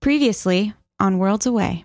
Previously on Worlds Away.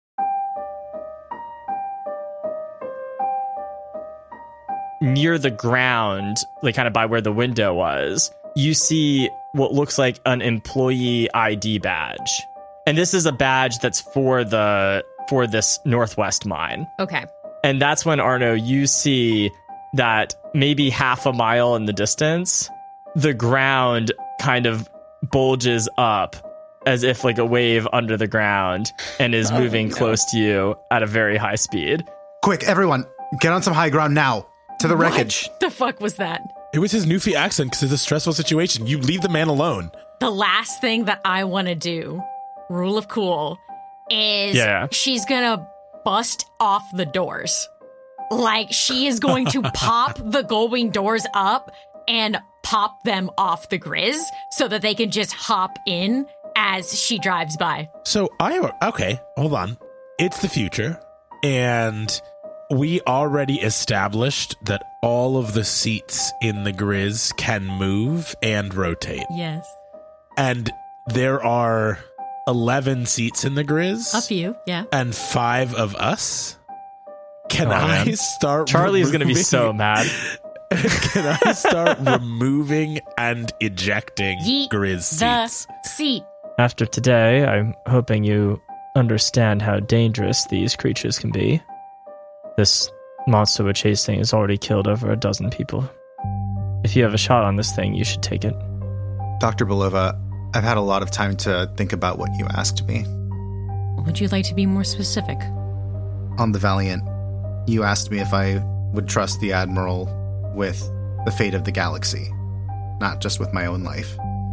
Near the ground, like kind of by where the window was, you see what looks like an employee ID badge. And this is a badge that's for this Northwest mine. Okay. And that's when, Arno, you see that maybe half a mile in the distance, the ground kind of bulges up as if like a wave under the ground and is moving close to you at a very high speed. Quick, everyone, get on some high ground now. To the wreckage. What the fuck was that? It was his Newfie accent because it's a stressful situation. You leave the man alone. The last thing that I want to do, rule of cool, is she's going to bust off the doors. Like, she is going to pop the gullwing doors up and pop them off the Grizz so that they can just hop in as she drives by. So, okay, hold on. It's the future, and we already established that all of the seats in the Grizz can move and rotate. Yes. And there are 11 seats in the Grizz. A few, yeah. And 5 of us. Can I start Charlie's going to be so mad. Can I start removing and ejecting Grizz seats? The seat. After today, I'm hoping you understand how dangerous these creatures can be. This monster we're chasing has already killed over a dozen people. If you have a shot on this thing, you should take it. Dr. Belova, I've had a lot of time to think about what you asked me. Would you like to be more specific? On the Valiant, you asked me if I would trust the Admiral with the fate of the galaxy, not just with my own life.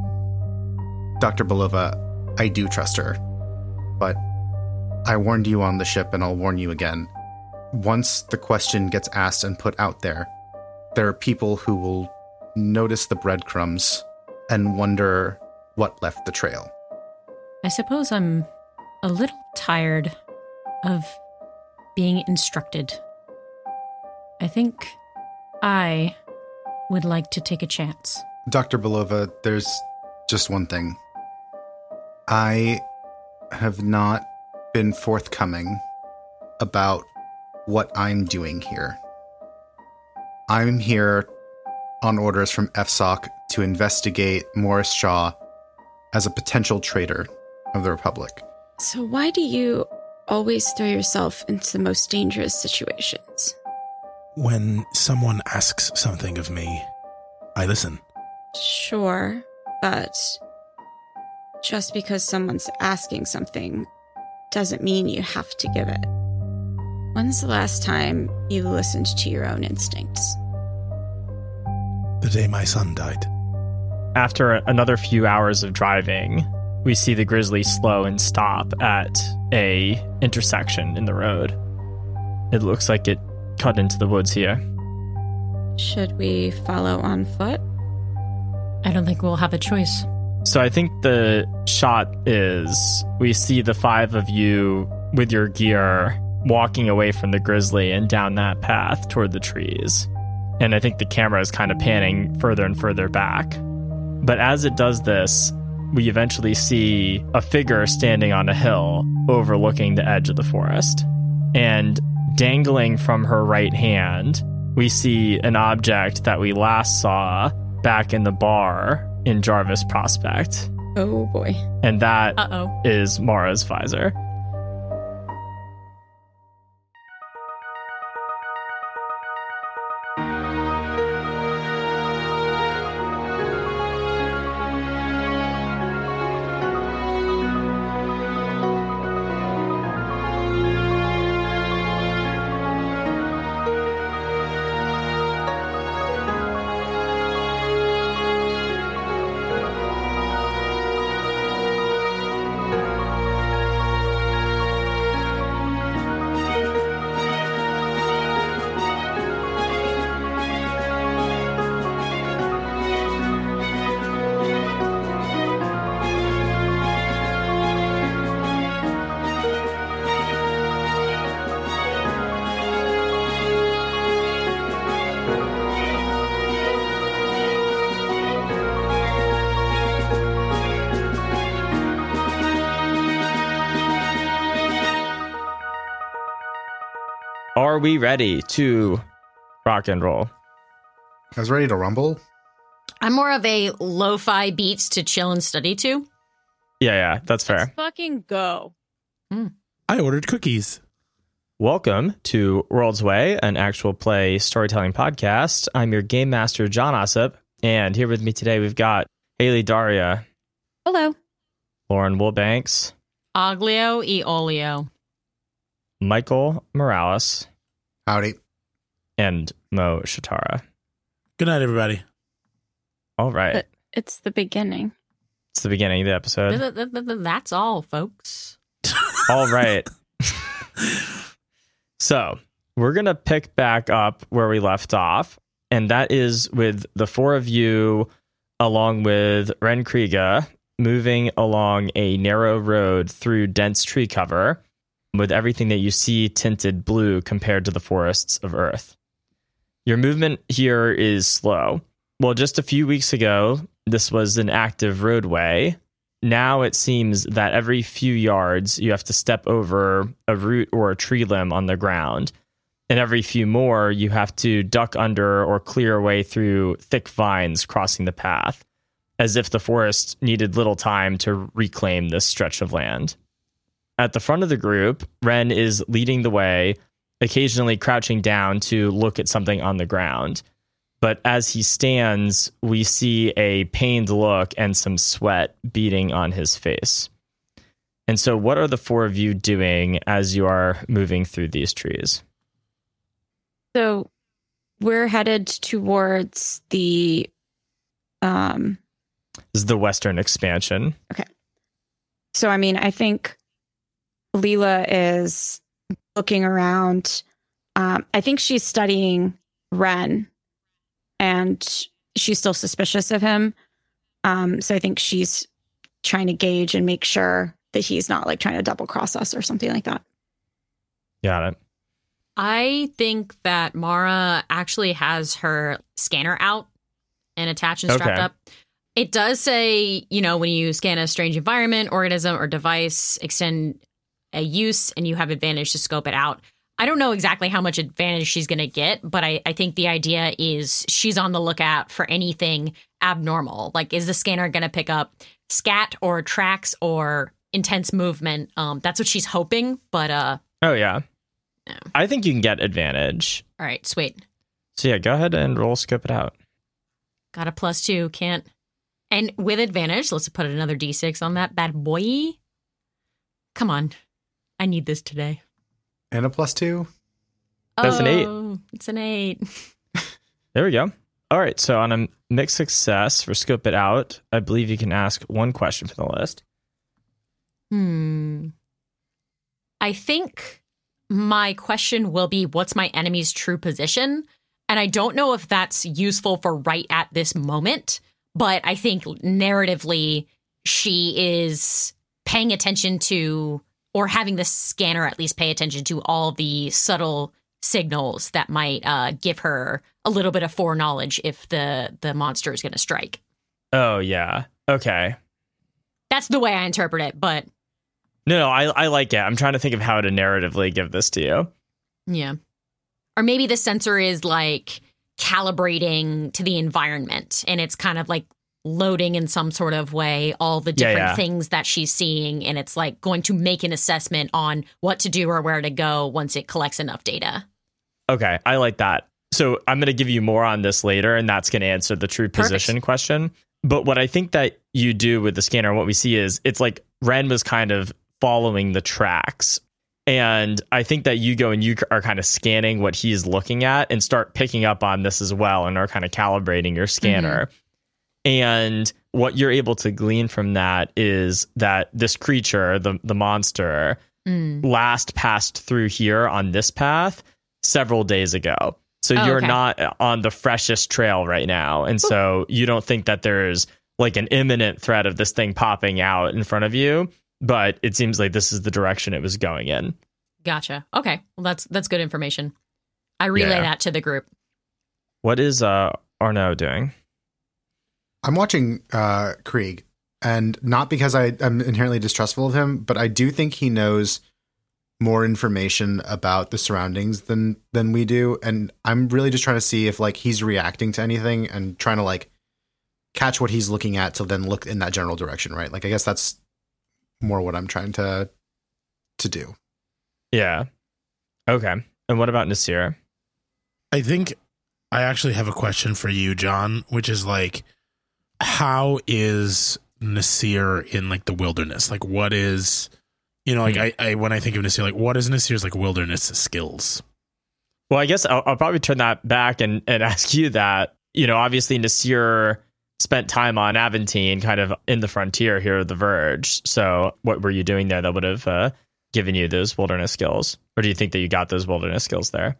Dr. Belova, I do trust her, but I warned you on the ship and I'll warn you again. Once the question gets asked and put out there are people who will notice the breadcrumbs and wonder what left the trail. I suppose I'm a little tired of being instructed. I think I would like to take a chance. Dr. Belova, there's just one thing. I have not been forthcoming about what I'm doing here. I'm here on orders from FSOC to investigate Morris Shaw as a potential traitor of the Republic. So why do you always throw yourself into the most dangerous situations? When someone asks something of me, I listen. Sure, but just because someone's asking something doesn't mean you have to give it. When's the last time you listened to your own instincts? The day my son died. After another few hours of driving, we see the Grizzly slow and stop at a intersection in the road. It looks like it cut into the woods here. Should we follow on foot? I don't think we'll have a choice. So I think the shot is we see the 5 of you with your gear walking away from the Grizzly and down that path toward the trees. And I think the camera is kind of panning further and further back. But as it does this, we eventually see a figure standing on a hill overlooking the edge of the forest. And dangling from her right hand, we see an object that we last saw back in the bar in Jarvis Prospect. Oh boy. And that is Mara's visor. Are we ready to rock and roll? I was ready to rumble. I'm more of a lo-fi beats to chill and study to. Yeah, that's fair. Let's fucking go. I ordered cookies. Welcome to World's Way, an actual play storytelling podcast. I'm your game master, John Ossip, and here with me today we've got Haley Daria. Hello. Lauren Woolbanks. Aglio e olio. Michael Morales. Howdy. And Mo Shatara. Good night, everybody. All right. But it's the beginning. It's the beginning of the episode. That's all, folks. All right. So we're going to pick back up where we left off, and that is with the four of you along with Ren Kriega moving along a narrow road through dense tree cover with everything that you see tinted blue compared to the forests of Earth. Your movement here is slow. Well, just a few weeks ago, this was an active roadway. Now it seems that every few yards, you have to step over a root or a tree limb on the ground. And every few more, you have to duck under or clear a way through thick vines crossing the path, as if the forest needed little time to reclaim this stretch of land. At the front of the group, Ren is leading the way, occasionally crouching down to look at something on the ground. But as he stands, we see a pained look and some sweat beading on his face. And so what are the four of you doing as you are moving through these trees? So we're headed towards the... This is the Western expansion. Okay. So, I mean, I think Leela is looking around. I think she's studying Ren. And she's still suspicious of him. So I think she's trying to gauge and make sure that he's not like trying to double cross us or something like that. Got it. I think that Mara actually has her scanner out and attached and strapped up. It does say, when you scan a strange environment, organism, or device, extend a use and you have advantage to scope it out. I don't know exactly how much advantage she's going to get, but I think the idea is she's on the lookout for anything abnormal. Like, is the scanner going to pick up scat or tracks or intense movement? That's what she's hoping, but... Oh, yeah. No. I think you can get advantage. All right, sweet. So, yeah, go ahead and roll scope it out. Got a +2, can't... And with advantage, let's put another D6 on that bad boy. Come on. I need this today. And a +2? That's an 8. It's an 8. There we go. All right. So on a mixed success for scope it out, I believe you can ask one question from the list. I think my question will be, what's my enemy's true position? And I don't know if that's useful for right at this moment, but I think narratively she is paying attention to... or having the scanner at least pay attention to all the subtle signals that might give her a little bit of foreknowledge if the monster is going to strike. Oh, yeah. Okay. That's the way I interpret it, but... No, I like it. I'm trying to think of how to narratively give this to you. Yeah. Or maybe the sensor is, like, calibrating to the environment, and it's kind of, like, loading in some sort of way all the different things that she's seeing, and it's like going to make an assessment on what to do or where to go once it collects enough data. Okay, I like that. So I'm going to give you more on this later, and that's going to answer the true position question. But what I think that you do with the scanner, what we see is it's like Ren was kind of following the tracks. And I think that you go and you are kind of scanning what he's looking at and start picking up on this as well and are kind of calibrating your scanner. Mm-hmm. And what you're able to glean from that is that this creature, the monster, last passed through here on this path several days ago. So you're not on the freshest trail right now. And so you don't think that there's like an imminent threat of this thing popping out in front of you. But it seems like this is the direction it was going in. Gotcha. Okay. Well, that's good information. I relay that to the group. What is Arnaud doing? I'm watching Krieg, and not because I'm inherently distrustful of him, but I do think he knows more information about the surroundings than we do, and I'm really just trying to see if like he's reacting to anything and trying to like catch what he's looking at to then look in that general direction, right? Like I guess that's more what I'm trying to do. Yeah. Okay. And what about Nasir? I think I actually have a question for you, John, which is like, how is Nasir in like the wilderness? Like what is, you know, like I when I think of Nasir, like what is Nasir's like wilderness skills? Well, I guess I'll probably turn that back and ask you that. You know, obviously Nasir spent time on Aventine, kind of in the frontier here of the Verge. So what were you doing there that would have given you those wilderness skills? Or do you think that you got those wilderness skills there?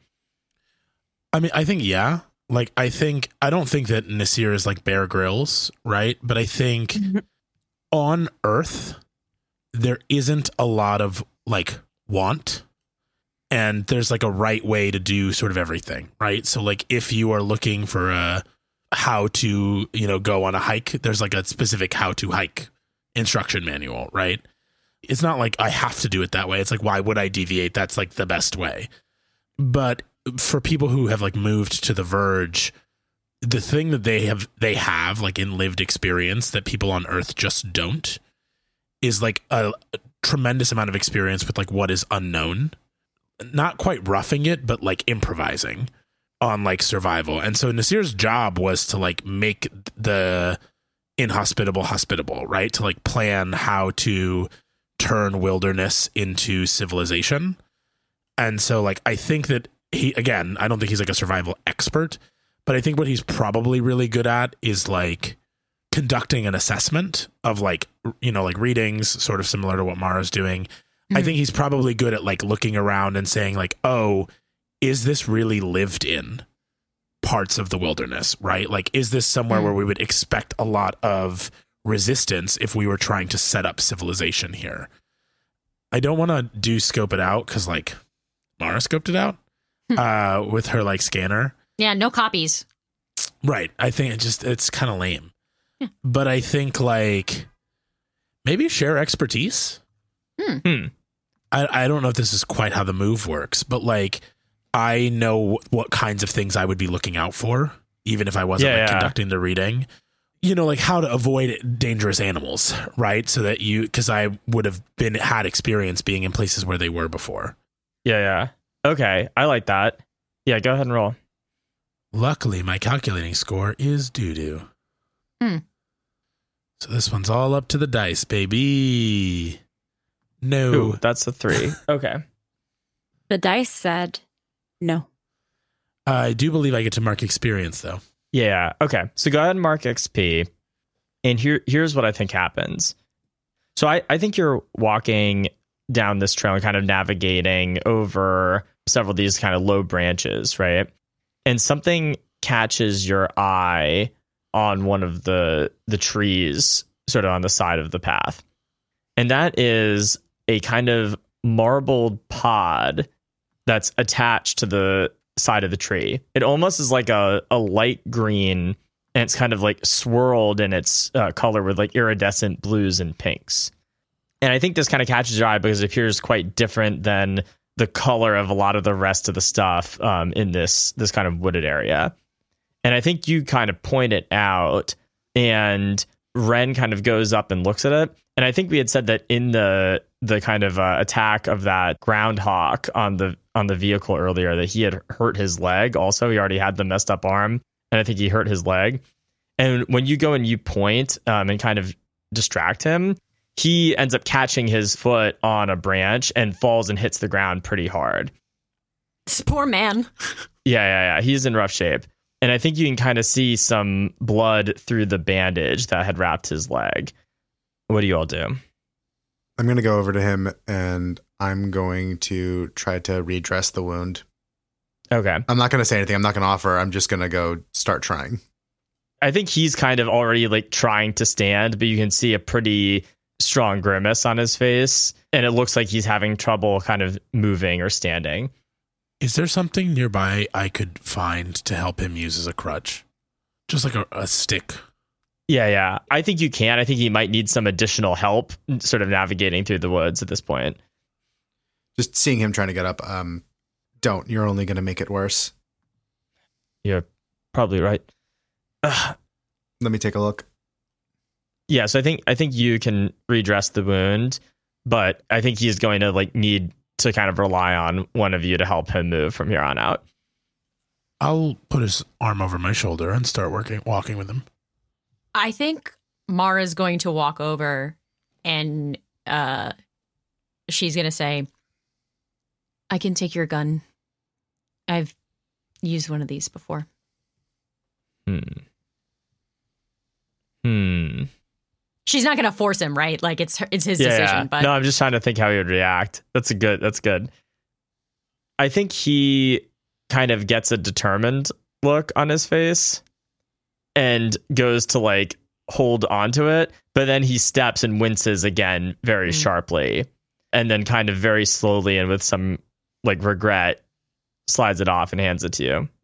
I mean, I think, yeah. Like, I don't think that Nasir is like Bear Grylls, right? But I think on Earth, there isn't a lot of like want, and there's like a right way to do sort of everything, right? So like if you are looking for how to, you know, go on a hike, there's like a specific how to hike instruction manual, right? It's not like I have to do it that way. It's like, why would I deviate? That's like the best way. But for people who have like moved to the Verge, the thing that they have like in lived experience that people on Earth just don't is like a tremendous amount of experience with like what is unknown, not quite roughing it, but like improvising on like survival. And so Nasir's job was to like make the inhospitable hospitable, right? To like plan how to turn wilderness into civilization. And so like I think that I don't think he's like a survival expert, but I think what he's probably really good at is like conducting an assessment of like, you know, like readings, sort of similar to what Mara's doing. I think he's probably good at like looking around and saying like, oh, is this really lived in parts of the wilderness, right? Like, is this somewhere where we would expect a lot of resistance if we were trying to set up civilization here? I don't want to do scope it out because like Mara scoped it out with her like scanner. Yeah, no copies. Right. I think it's kind of lame. Yeah. But I think like maybe share expertise. I don't know if this is quite how the move works, but like I know what kinds of things I would be looking out for, even if I wasn't conducting the reading. You know, like how to avoid dangerous animals, right? So that because I would have had experience being in places where they were before. Yeah. Okay, I like that. Yeah, go ahead and roll. Luckily, my calculating score is doo-doo. So this one's all up to the dice, baby. No. Ooh, that's a 3. Okay. The dice said no. I do believe I get to mark experience, though. Yeah. Okay. So go ahead and mark XP. And here's what I think happens. So I think you're walking down this trail and kind of navigating over several of these kind of low branches, right? And something catches your eye on one of the trees sort of on the side of the path. And that is a kind of marbled pod that's attached to the side of the tree. It almost is like a light green, and it's kind of like swirled in its color with like iridescent blues and pinks. And I think this kind of catches your eye because it appears quite different than the color of a lot of the rest of the stuff in this kind of wooded area. And I think you kind of point it out, and Ren kind of goes up and looks at it. And I think we had said that in the kind of attack of that groundhog on the vehicle earlier, that he had hurt his leg. Also, he already had the messed up arm, and I think he hurt his leg. And when you go and you point and kind of distract him, he ends up catching his foot on a branch and falls and hits the ground pretty hard. This poor man. Yeah. He's in rough shape. And I think you can kind of see some blood through the bandage that had wrapped his leg. What do you all do? I'm going to go over to him and I'm going to try to redress the wound. Okay. I'm not going to say anything. I'm not going to offer. I'm just going to go start trying. I think he's kind of already like trying to stand, but you can see a pretty strong grimace on his face, and it looks like he's having trouble kind of moving or standing. Is there something nearby I could find to help him use as a crutch? Just like a stick. Yeah. I think you can. I think he might need some additional help sort of navigating through the woods at this point. Just seeing him trying to get up. Don't. You're only going to make it worse. You're probably right. Let me take a look. Yeah, so I think you can redress the wound, but I think he's going to need to kind of rely on one of you to help him move from here on out. I'll put his arm over my shoulder and start walking with him. I think Mara's going to walk over and she's going to say, I can take your gun. I've used one of these before. She's not going to force him, right? It's his decision. Yeah. But no, I'm just trying to think how he would react. That's good. I think he kind of gets a determined look on his face and goes to hold onto it, but then he steps and winces again very sharply, and then kind of very slowly and with some regret slides it off and hands it to you.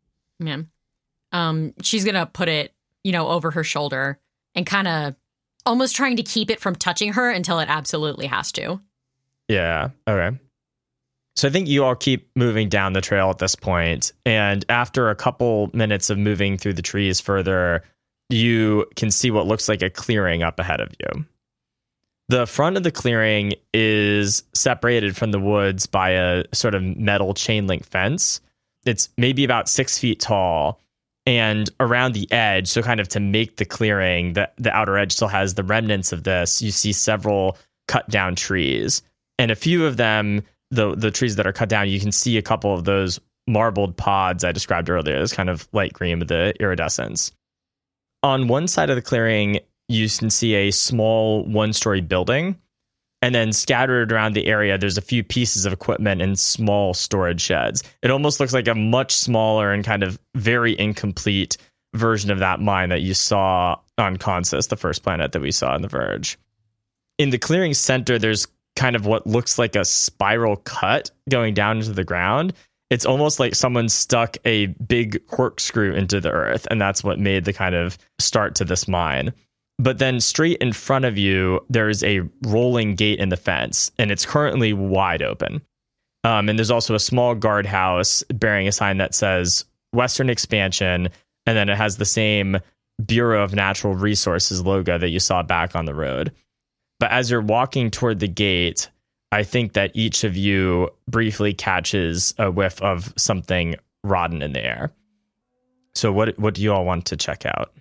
Yeah. She's gonna put it, over her shoulder and kind of almost trying to keep it from touching her until it absolutely has to. Yeah. Okay. So I think you all keep moving down the trail at this point, and after a couple minutes of moving through the trees further, you can see what looks like a clearing up ahead of you. The front of the clearing is separated from the woods by a sort of metal chain link fence. It's maybe about 6 feet tall, and around the edge, so kind of to make the clearing, the outer edge still has the remnants of this. You see several cut down trees, and a few of them, the trees that are cut down, you can see a couple of those marbled pods I described earlier. It's kind of light green with the iridescence. On one side of the clearing, you can see a small one-story building, and then scattered around the area, there's a few pieces of equipment and small storage sheds. It almost looks like a much smaller and kind of very incomplete version of that mine that you saw on Consus, the first planet that we saw in The Verge. In the clearing center, there's kind of what looks like a spiral cut going down into the ground. It's almost like someone stuck a big corkscrew into the earth, and that's what made the kind of start to this mine. But then straight in front of you, there's a rolling gate in the fence, and it's currently wide open. And there's also a small guardhouse bearing a sign that says Western Expansion, and then it has the same Bureau of Natural Resources logo that you saw back on the road. But as you're walking toward the gate, I think that each of you briefly catches a whiff of something rotten in the air. So what do you all want to check out?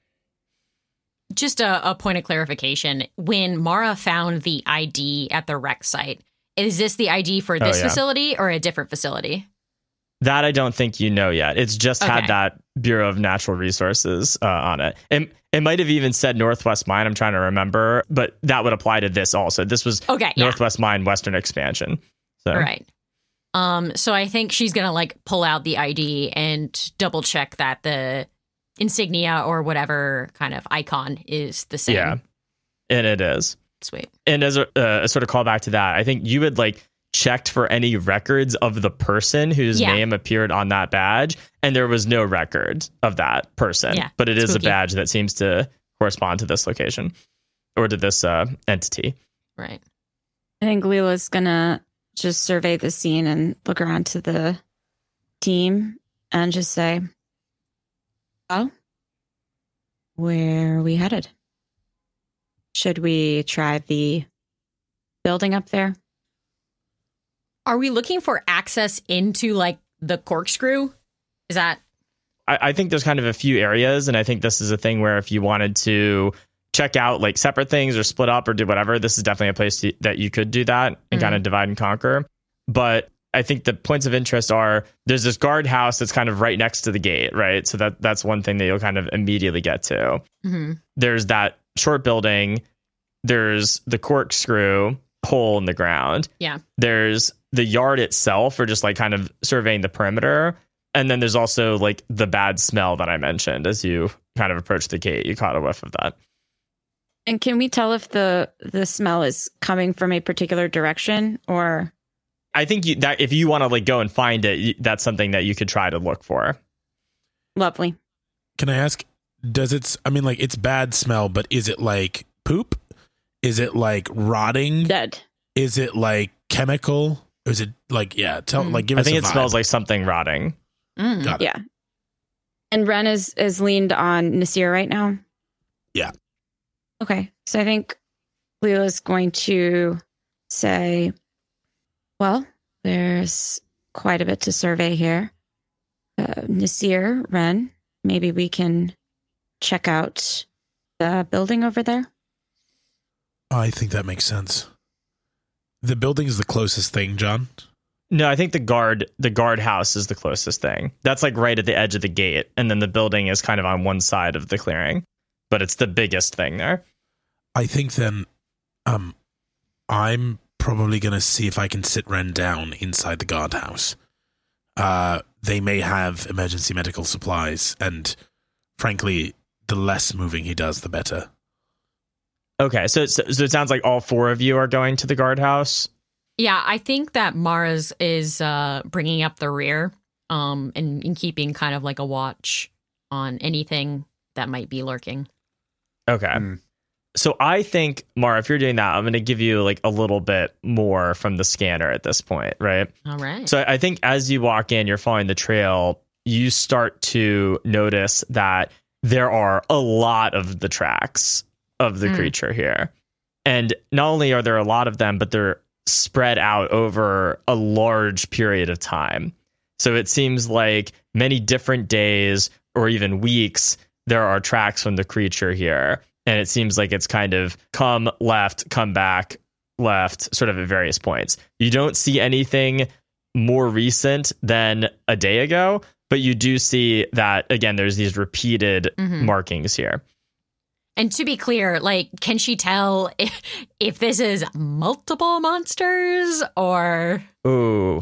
Just a point of clarification. When Mara found the ID at the wreck site, is this the ID for this facility or a different facility? That I don't think you know yet. It's just had that Bureau of Natural Resources on it. It might have even said Northwest Mine. I'm trying to remember, but that would apply to this also. This was Northwest Mine, Western Expansion. So. All right. So I think she's going to pull out the ID and double check that the insignia or whatever kind of icon is the same. Yeah, and it is. Sweet. And as a sort of callback to that, I think you had checked for any records of the person whose name appeared on that badge, and there was no record of that person. Yeah, but it is a badge that seems to correspond to this location or to this entity. Right. I think Leela's gonna just survey the scene and look around to the team and just say, "Oh, where are we headed? Should we try the building up there?" Are we looking for access into the corkscrew? Is that? I think there's kind of a few areas, and I think this is a thing where if you wanted to check out separate things or split up or do whatever, this is definitely a place that you could do that and kind of divide and conquer. But I think the points of interest are there's this guardhouse that's kind of right next to the gate, right? So that's one thing that you'll kind of immediately get to. Mm-hmm. There's that short building. There's the corkscrew hole in the ground. Yeah. There's the yard itself, or just kind of surveying the perimeter. And then there's also the bad smell that I mentioned as you kind of approach the gate. You caught a whiff of that. And can we tell if the smell is coming from a particular direction, or? I think that if you want to go and find it, that's something that you could try to look for. Lovely. Can I ask, it's bad smell, but is it poop? Is it rotting? Dead. Is it chemical? Is it like, give us a I think it vibe. smells like something rotting. Got it. Yeah. And Ren is leaned on Nasir right now? Yeah. Okay. So I think Leela's going to say, well, there's quite a bit to survey here. Nasir, Ren, maybe we can check out the building over there? I think that makes sense. The building is the closest thing, John. No, I think the guardhouse is the closest thing. That's like right at the edge of the gate, and then the building is kind of on one side of the clearing, but it's the biggest thing there. I think then, I'm probably going to see if I can sit Ren down inside the guardhouse. They may have emergency medical supplies, and frankly, the less moving he does, the better. Okay, so it sounds like all four of you are going to the guardhouse. Yeah, I think that Mara's is bringing up the rear and keeping kind of like a watch on anything that might be lurking. Okay. So I think, Mara, if you're doing that, I'm going to give you like a little bit more from the scanner at this point, right? All right. So I think as you walk in, you're following the trail, you start to notice that there are a lot of the tracks of the creature here. And not only are there a lot of them, but they're spread out over a large period of time. So it seems like many different days or even weeks, there are tracks from the creature here. And it seems like it's kind of come left, come back, left, sort of at various points. You don't see anything more recent than a day ago, but you do see that, again, there's these repeated markings here. And to be clear, like, can she tell if this is multiple monsters or? Ooh,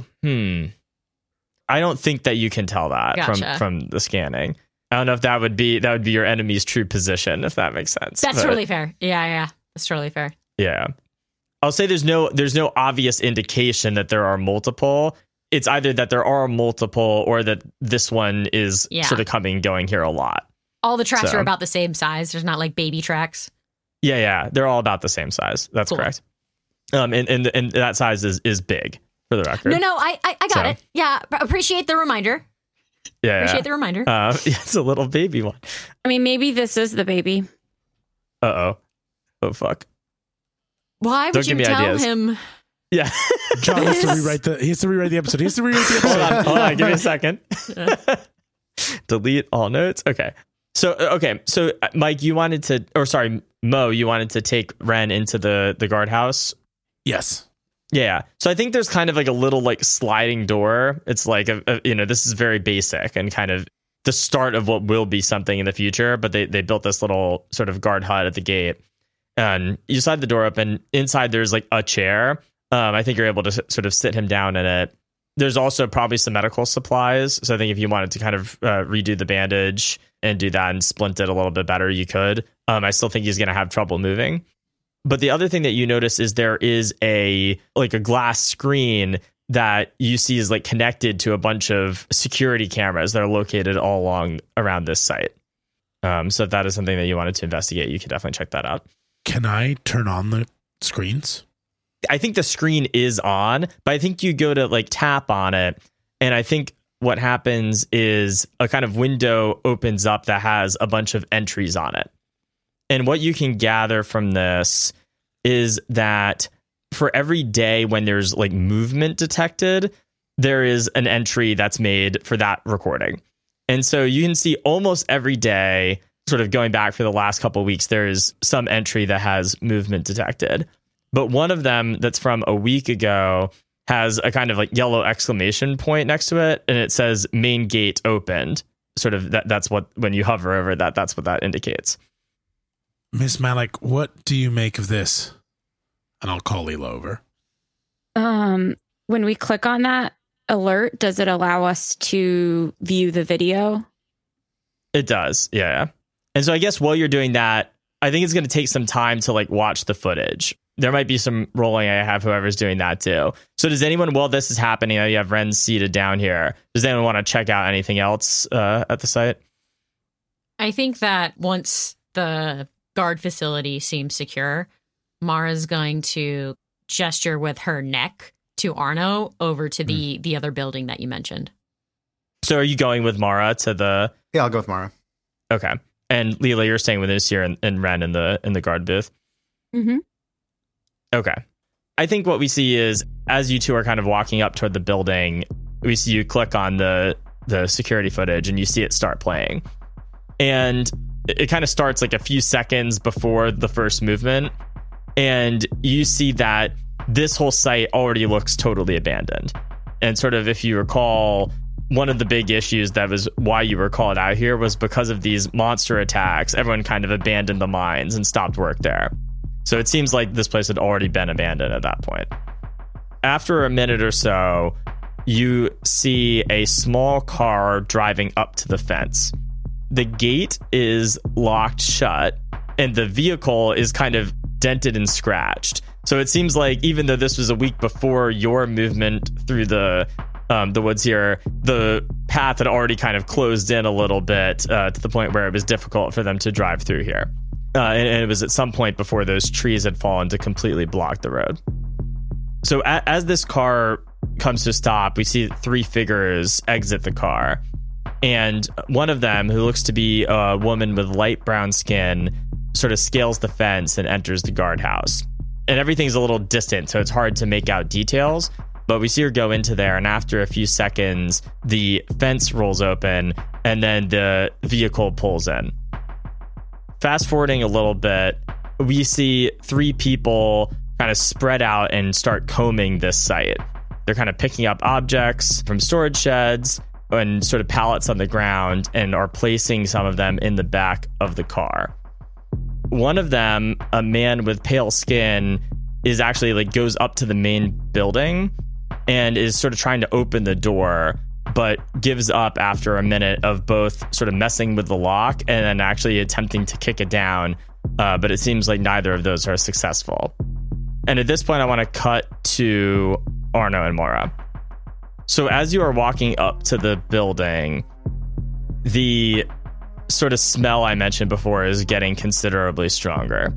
I don't think that you can tell that from the scanning. I don't know if that would be your enemy's true position, if that makes sense. That's totally fair. Yeah, that's totally fair. Yeah, I'll say there's no obvious indication that there are multiple. It's either that there are multiple or that this one is sort of coming and going here a lot. All the tracks are about the same size. There's not like baby tracks. Yeah. They're all about the same size. That's correct. And that size is big, for the record. No, I got it. Yeah, appreciate the reminder. Yeah. Appreciate the reminder. It's a little baby one. I mean, maybe this is the baby. Uh-oh. Oh, fuck. Why would you tell him? Yeah. John has to rewrite the episode. He has to rewrite the episode. Hold on. Give me a second. Delete all notes. Okay. So Mike, Mo, you wanted to take Ren into the guardhouse? Yes. Yeah. So I think there's kind of like a little like sliding door. It's like, this is very basic and kind of the start of what will be something in the future. But they built this little sort of guard hut at the gate. And you slide the door open. Inside, there's like a chair. I think you're able to sort of sit him down in it. There's also probably some medical supplies. So I think if you wanted to kind of redo the bandage and do that and splint it a little bit better, you could. I still think he's going to have trouble moving. But the other thing that you notice is there is a glass screen that you see is like connected to a bunch of security cameras that are located all along around this site. So if that is something that you wanted to investigate, you could definitely check that out. Can I turn on the screens? I think the screen is on, but I think you go to like tap on it. And I think what happens is a kind of window opens up that has a bunch of entries on it. And what you can gather from this is that for every day when there's like movement detected, there is an entry that's made for that recording. And so you can see almost every day, sort of going back for the last couple of weeks, there is some entry that has movement detected. But one of them that's from a week ago has a kind of like yellow exclamation point next to it. And it says main gate opened. Sort of that's what, when you hover over that, that's what that indicates. Miss Malik, what do you make of this? And I'll call Leela over. When we click on that alert, does it allow us to view the video? It does. Yeah. And so I guess while you're doing that, I think it's going to take some time to like watch the footage. There might be some rolling. I have whoever's doing that too. So does anyone, while this is happening, you have Ren seated down here, does anyone want to check out anything else at the site? I think that once the guard facility seems secure, Mara's going to gesture with her neck to Arno over to the other building that you mentioned. So are you going with Mara to the... Yeah, I'll go with Mara. Okay. And Leela, you're staying with Nasir and Ren in the guard booth? Mm-hmm. Okay. I think what we see is, as you two are kind of walking up toward the building, we see you click on the security footage and you see it start playing. And it kind of starts like a few seconds before the first movement. And you see that this whole site already looks totally abandoned. And sort of, if you recall, one of the big issues that was why you were called out here was because of these monster attacks. Everyone kind of abandoned the mines and stopped work there. So it seems like this place had already been abandoned at that point. After a minute or so, you see a small car driving up to the fence. The gate is locked shut, and the vehicle is kind of dented and scratched. So it seems like even though this was a week before your movement through the woods here, the path had already kind of closed in a little bit to the point where it was difficult for them to drive through here. And it was at some point before those trees had fallen to completely block the road. So as this car comes to stop, we see 3 figures exit the car. And one of them, who looks to be a woman with light brown skin, sort of scales the fence and enters the guardhouse. And everything's a little distant, so it's hard to make out details. But we see her go into there, and after a few seconds, the fence rolls open, and then the vehicle pulls in. Fast forwarding a little bit, we see 3 people kind of spread out and start combing this site. They're kind of picking up objects from storage sheds and sort of pallets on the ground and are placing some of them in the back of the car. One of them, a man with pale skin, is actually like goes up to the main building and is sort of trying to open the door, but gives up after a minute of both sort of messing with the lock and then actually attempting to kick it down. But it seems like neither of those are successful. And at this point, I want to cut to Arno and Mara. So as you are walking up to the building, the sort of smell I mentioned before is getting considerably stronger.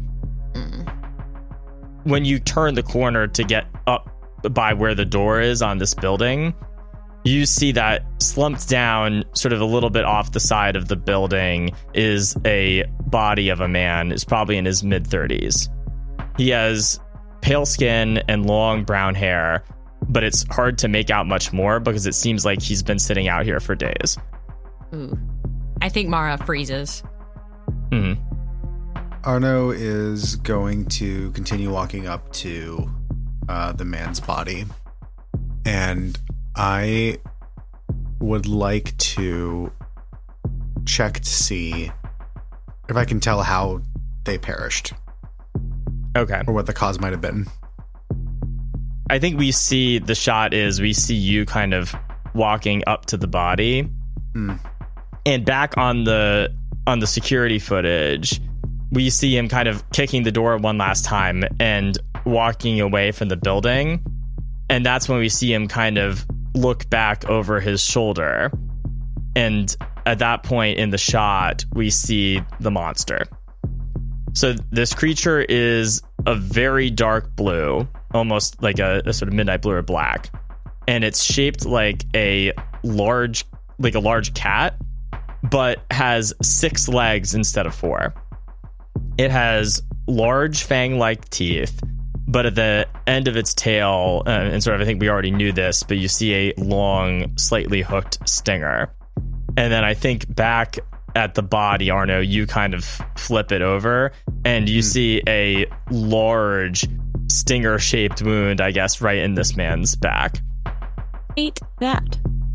When you turn the corner to get up by where the door is on this building, you see that slumped down sort of a little bit off the side of the building is a body of a man. Is probably in his mid-30s. He has pale skin and long brown hair, but it's hard to make out much more because it seems like he's been sitting out here for days. Ooh. I think Mara freezes. Mm-hmm. Arno is going to continue walking up to the man's body, and I would like to check to see if I can tell how they perished. Okay. Or what the cause might have been. I think we see the shot is we see you kind of walking up to the body. And back on the security footage, we see him kind of kicking the door one last time and walking away from the building. And that's when we see him kind of look back over his shoulder. And at that point in the shot, we see the monster. So this creature is a very dark blue, almost like a sort of midnight blue or black. And it's shaped like a large cat, but has 6 legs instead of 4. It has large fang-like teeth, but at the end of its tail, and sort of, I think we already knew this, but you see a long, slightly hooked stinger. And then I think back at the body, Arno, you kind of flip it over, and you see a large stinger-shaped wound, I guess, right in this man's back. Eat that.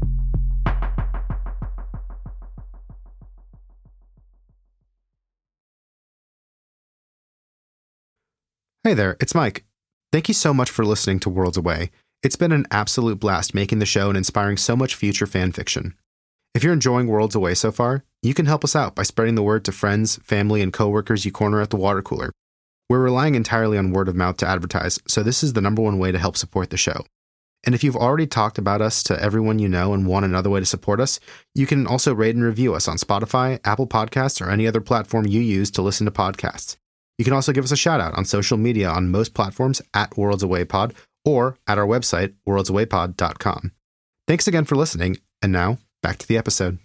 Hey there, it's Mike. Thank you so much for listening to Worlds Away. It's been an absolute blast making the show and inspiring so much future fan fiction. If you're enjoying Worlds Away so far, you can help us out by spreading the word to friends, family, and coworkers you corner at the water cooler. We're relying entirely on word of mouth to advertise, so this is the #1 way to help support the show. And if you've already talked about us to everyone you know and want another way to support us, you can also rate and review us on Spotify, Apple Podcasts, or any other platform you use to listen to podcasts. You can also give us a shout out on social media on most platforms at Worlds Away Pod, or at our website, worldsawaypod.com. Thanks again for listening, and now back to the episode.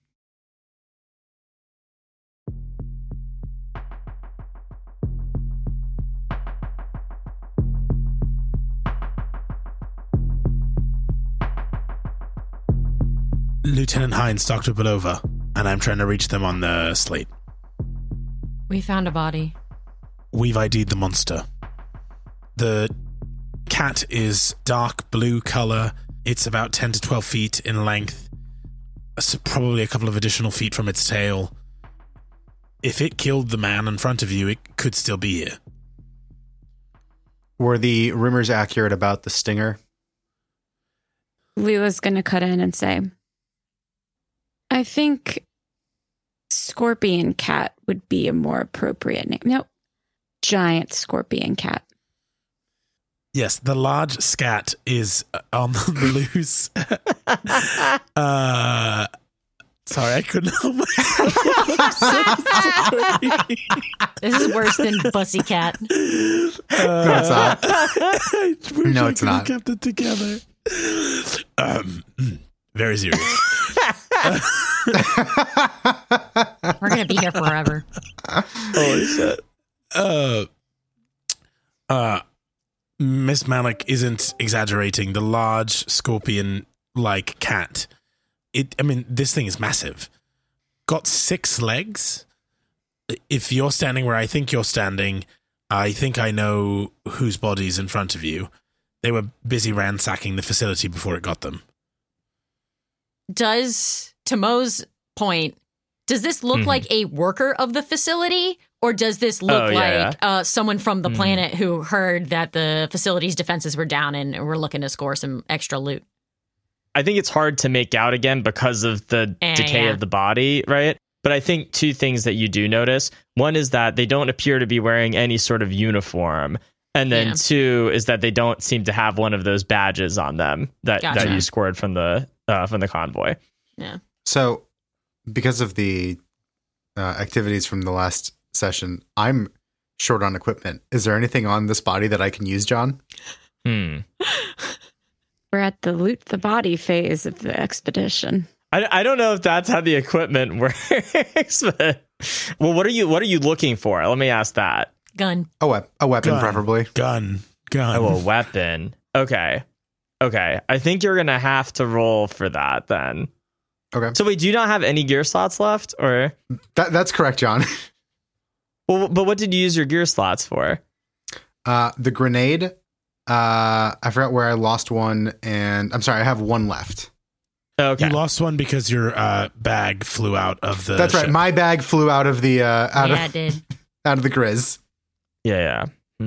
Lieutenant Hines, Dr. Belova, and I'm trying to reach them on the slate. We found a body. We've ID'd the monster. The cat is dark blue color. It's about 10 to 12 feet in length. So probably a couple of additional feet from its tail. If it killed the man in front of you, it could still be here. Were the rumors accurate about the stinger? Leela's going to cut in and say, I think scorpion cat would be a more appropriate name. No, giant scorpion cat. Yes, the large scat is on the loose. Sorry, I couldn't help myself. This is worse than Bussy Cat. No, it's not. No, it's not. Kept it together. Very serious. We're going to be here forever. Holy shit. Miss Malik isn't exaggerating. The large scorpion-like cat. This thing is massive. Got 6 legs. If you're standing where I think you're standing, I think I know whose body's in front of you. They were busy ransacking the facility before it got them. To Mo's point, does this look like a worker of the facility? Or does this look someone from the planet who heard that the facility's defenses were down and were looking to score some extra loot? I think it's hard to make out again because of the decay of the body, right? But I think 2 things that you do notice. One is that they don't appear to be wearing any sort of uniform. And then 2 is that they don't seem to have one of those badges on them that you scored from the convoy. Yeah. So because of the activities from the last session, I'm short on equipment. Is there anything on this body that I can use, John? We're at the loot the body phase of the expedition. I don't know if that's how the equipment works, but well, what are you looking for? Let me ask that. Gun. A weapon, preferably. Gun. Oh, a weapon. Okay. I think you're gonna have to roll for that then. Okay. So wait, do you not have any gear slots left, or? That's correct, John. Well, but what did you use your gear slots for? The grenade. I forgot where I lost one, and I'm sorry, I have one left. Okay. You lost one because your bag flew out of the That's ship. right. My bag flew out of the it did. out of the Grizz. Yeah.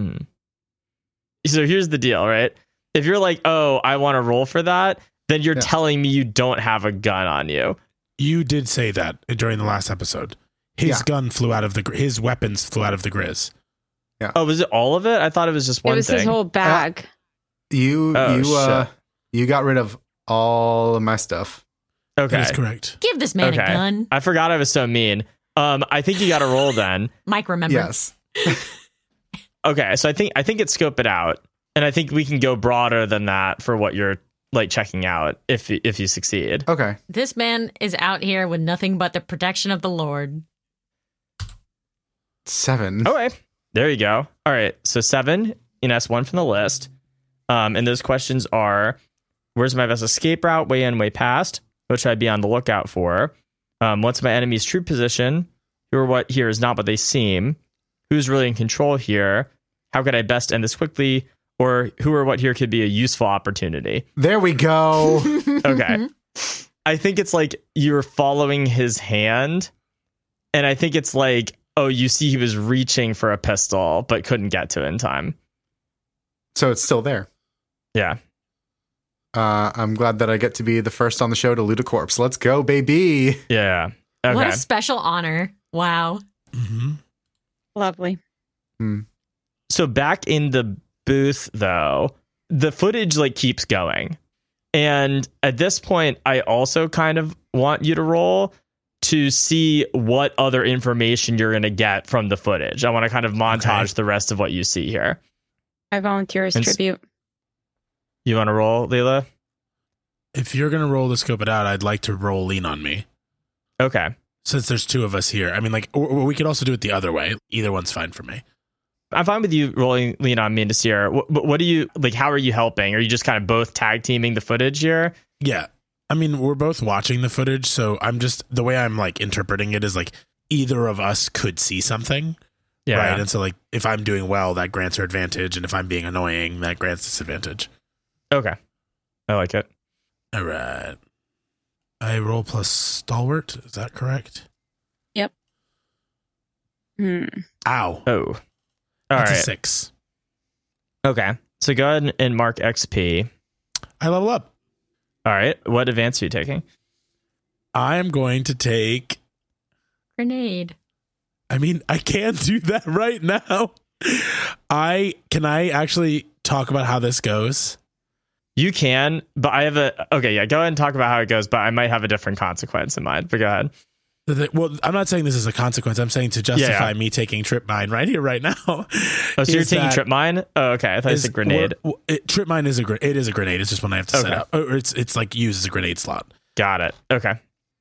So here's the deal, right? If you're like, oh, I want to roll for that, then you're telling me you don't have a gun on you. You did say that during the last episode. His gun flew out of his weapons flew out of the Grizz. Yeah. Oh, was it all of it? I thought it was just one thing. It was his whole bag. You got rid of all of my stuff. Okay. That is correct. Give this man a gun. I forgot I was so mean. I think you got to roll then. Mike remembered. Yes. Okay, so I think it's scope it out, and I think we can go broader than that for what you're like checking out if you succeed. Okay. This man is out here with nothing but the protection of the Lord. 7. Okay, there you go. All right, so 7, that's 1 from the list. And those questions are: where's my best escape route? Way in, way past. What should I be on the lookout for? What's my enemy's true position? Who or what here is not what they seem? Who's really in control here? How could I best end this quickly? Or who or what here could be a useful opportunity? There we go. Okay. I think it's like you're following his hand. And I think it's like, oh, you see he was reaching for a pistol, but couldn't get to it in time. So it's still there. Yeah. I'm glad that I get to be the first on the show to loot a corpse. Let's go, baby. Yeah. Okay. What a special honor. Wow. Mm-hmm. Lovely. So back in the booth, though, the footage like keeps going. And at this point, I also kind of want you to roll to see what other information you're going to get from the footage. I want to kind of montage the rest of what you see here. I volunteer as tribute. You want to roll, Leela? If you're going to roll to scope it out, I'd like to roll lean on me. Okay. Since there's two of us here. I mean, like, or we could also do it the other way. Either one's fine for me. I'm fine with you rolling lean on me into Sierra. What do you, like, how are you helping? Are you just kind of both tag teaming the footage here? Yeah. I mean, we're both watching the footage, so I'm just, the way I'm, like, interpreting it is, like, either of us could see something. Yeah. Right? And so, like, if I'm doing well, that grants her advantage, and if I'm being annoying, that grants disadvantage. Okay. I like it. All right. I roll plus stalwart. Is that correct? Yep. Ow. Oh. All That's right. a 6. Okay. So go ahead and mark XP. I level up. All right. What advance are you taking? I am going to take... Grenade. I mean, I can do that right now. Can I actually talk about how this goes? You can, but I have okay, yeah, go ahead and talk about how it goes, but I might have a different consequence in mind, but go ahead. Well, I'm not saying this is a consequence. I'm saying to justify me taking trip mine right here, right now. Oh, so you're taking trip mine? Oh, okay. I thought it's a grenade. Trip mine is it is a grenade. It's just one I have to set up. Or it's like used as a grenade slot. Got it. Okay.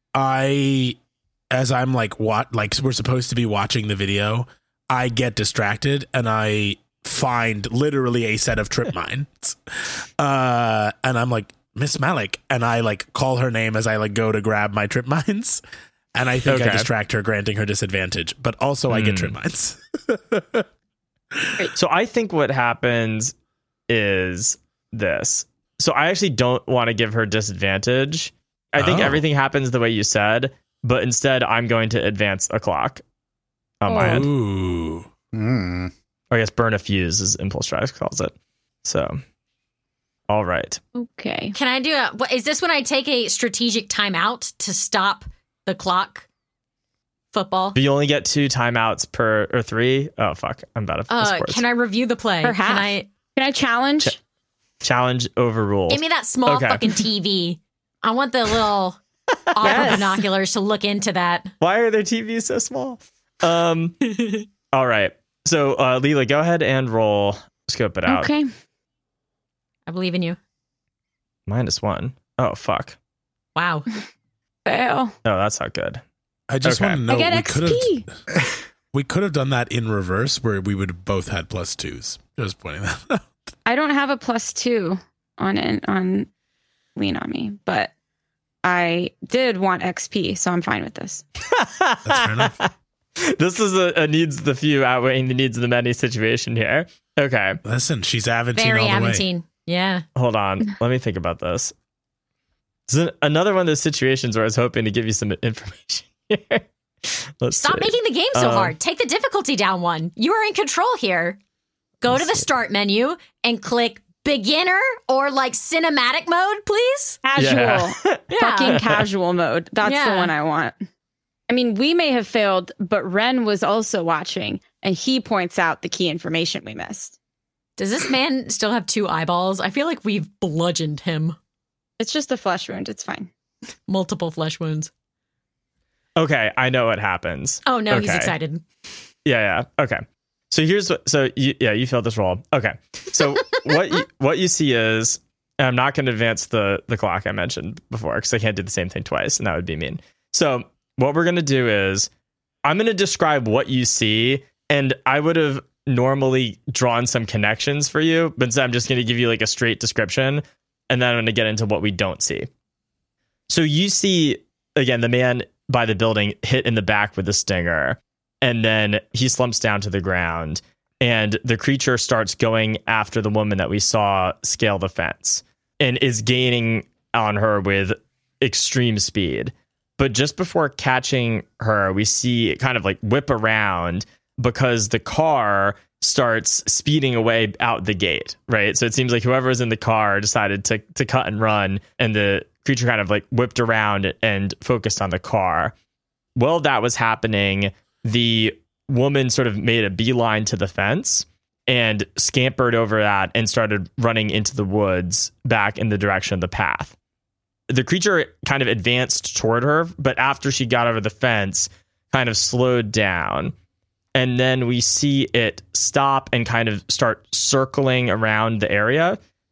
As I'm like we're supposed to be watching the video, I get distracted and I find literally a set of trip mines. And I'm like, Miss Malik, and I like call her name as I like go to grab my trip mines. And I think I distract her, granting her disadvantage, but also I get trip mines. So I think what happens is this. So I actually don't want to give her disadvantage. I think everything happens the way you said, but instead I'm going to advance a clock on my end. Ooh. Or I guess burn a fuse, as Impulse Drive calls it. So, all right. Okay. Can I do is this when I take a strategic timeout to stop the clock? Football. But you only get 2 timeouts or 3. Oh, fuck. I'm bad at sports. Can I review the play? Perhaps. Can I challenge? Challenge overruled. Give me that small fucking TV. I want the little opera binoculars to look into that. Why are their TVs so small? All right. So, Leela, go ahead and roll. Scope it out. Okay. I believe in you. -1. Oh, fuck. Wow. Fail. No, that's not good. I just want to know, I get XP. we could have done that in reverse where we would have both had +2s. Just pointing that out. I don't have a +2 on lean on me, but I did want XP, so I'm fine with this. That's fair enough. This is a needs the few outweighing the needs of the many situation here. Okay. Listen, she's Aventine Very all the Aventine. way. Yeah. Hold on. Let me think about this. This is another one of those situations where I was hoping to give you some information here. Stop making the game so hard. Take the difficulty down one. You are in control here. Go to the start menu and click beginner or like cinematic mode, please. Casual. Yeah. Fucking casual mode. That's the one I want. I mean, we may have failed, but Ren was also watching, and he points out the key information we missed. Does this man still have 2 eyeballs? I feel like we've bludgeoned him. It's just a flesh wound. It's fine. Multiple flesh wounds. Okay, I know what happens. Oh, no, Okay. he's excited. Yeah. Okay. So here's what. So you failed this roll. Okay. So what you see is, and I'm not going to advance the clock I mentioned before because I can't do the same thing twice, and that would be mean. So what we're going to do is I'm going to describe what you see, and I would have normally drawn some connections for you, but instead I'm just going to give you like a straight description, and then I'm going to get into what we don't see. So you see, again, the man by the building hit in the back with a stinger, and then he slumps down to the ground, and the creature starts going after the woman that we saw scale the fence and is gaining on her with extreme speed. But just before catching her, we see it kind of like whip around because the car starts speeding away out the gate, right? So it seems like whoever was in the car decided to cut and run, and the creature kind of like whipped around and focused on the car. While that was happening, the woman sort of made a beeline to the fence and scampered over that and started running into the woods back in the direction of the path. The creature kind of advanced toward her, but after she got over the fence, kind of slowed down. And then we see it stop and kind of start circling around the area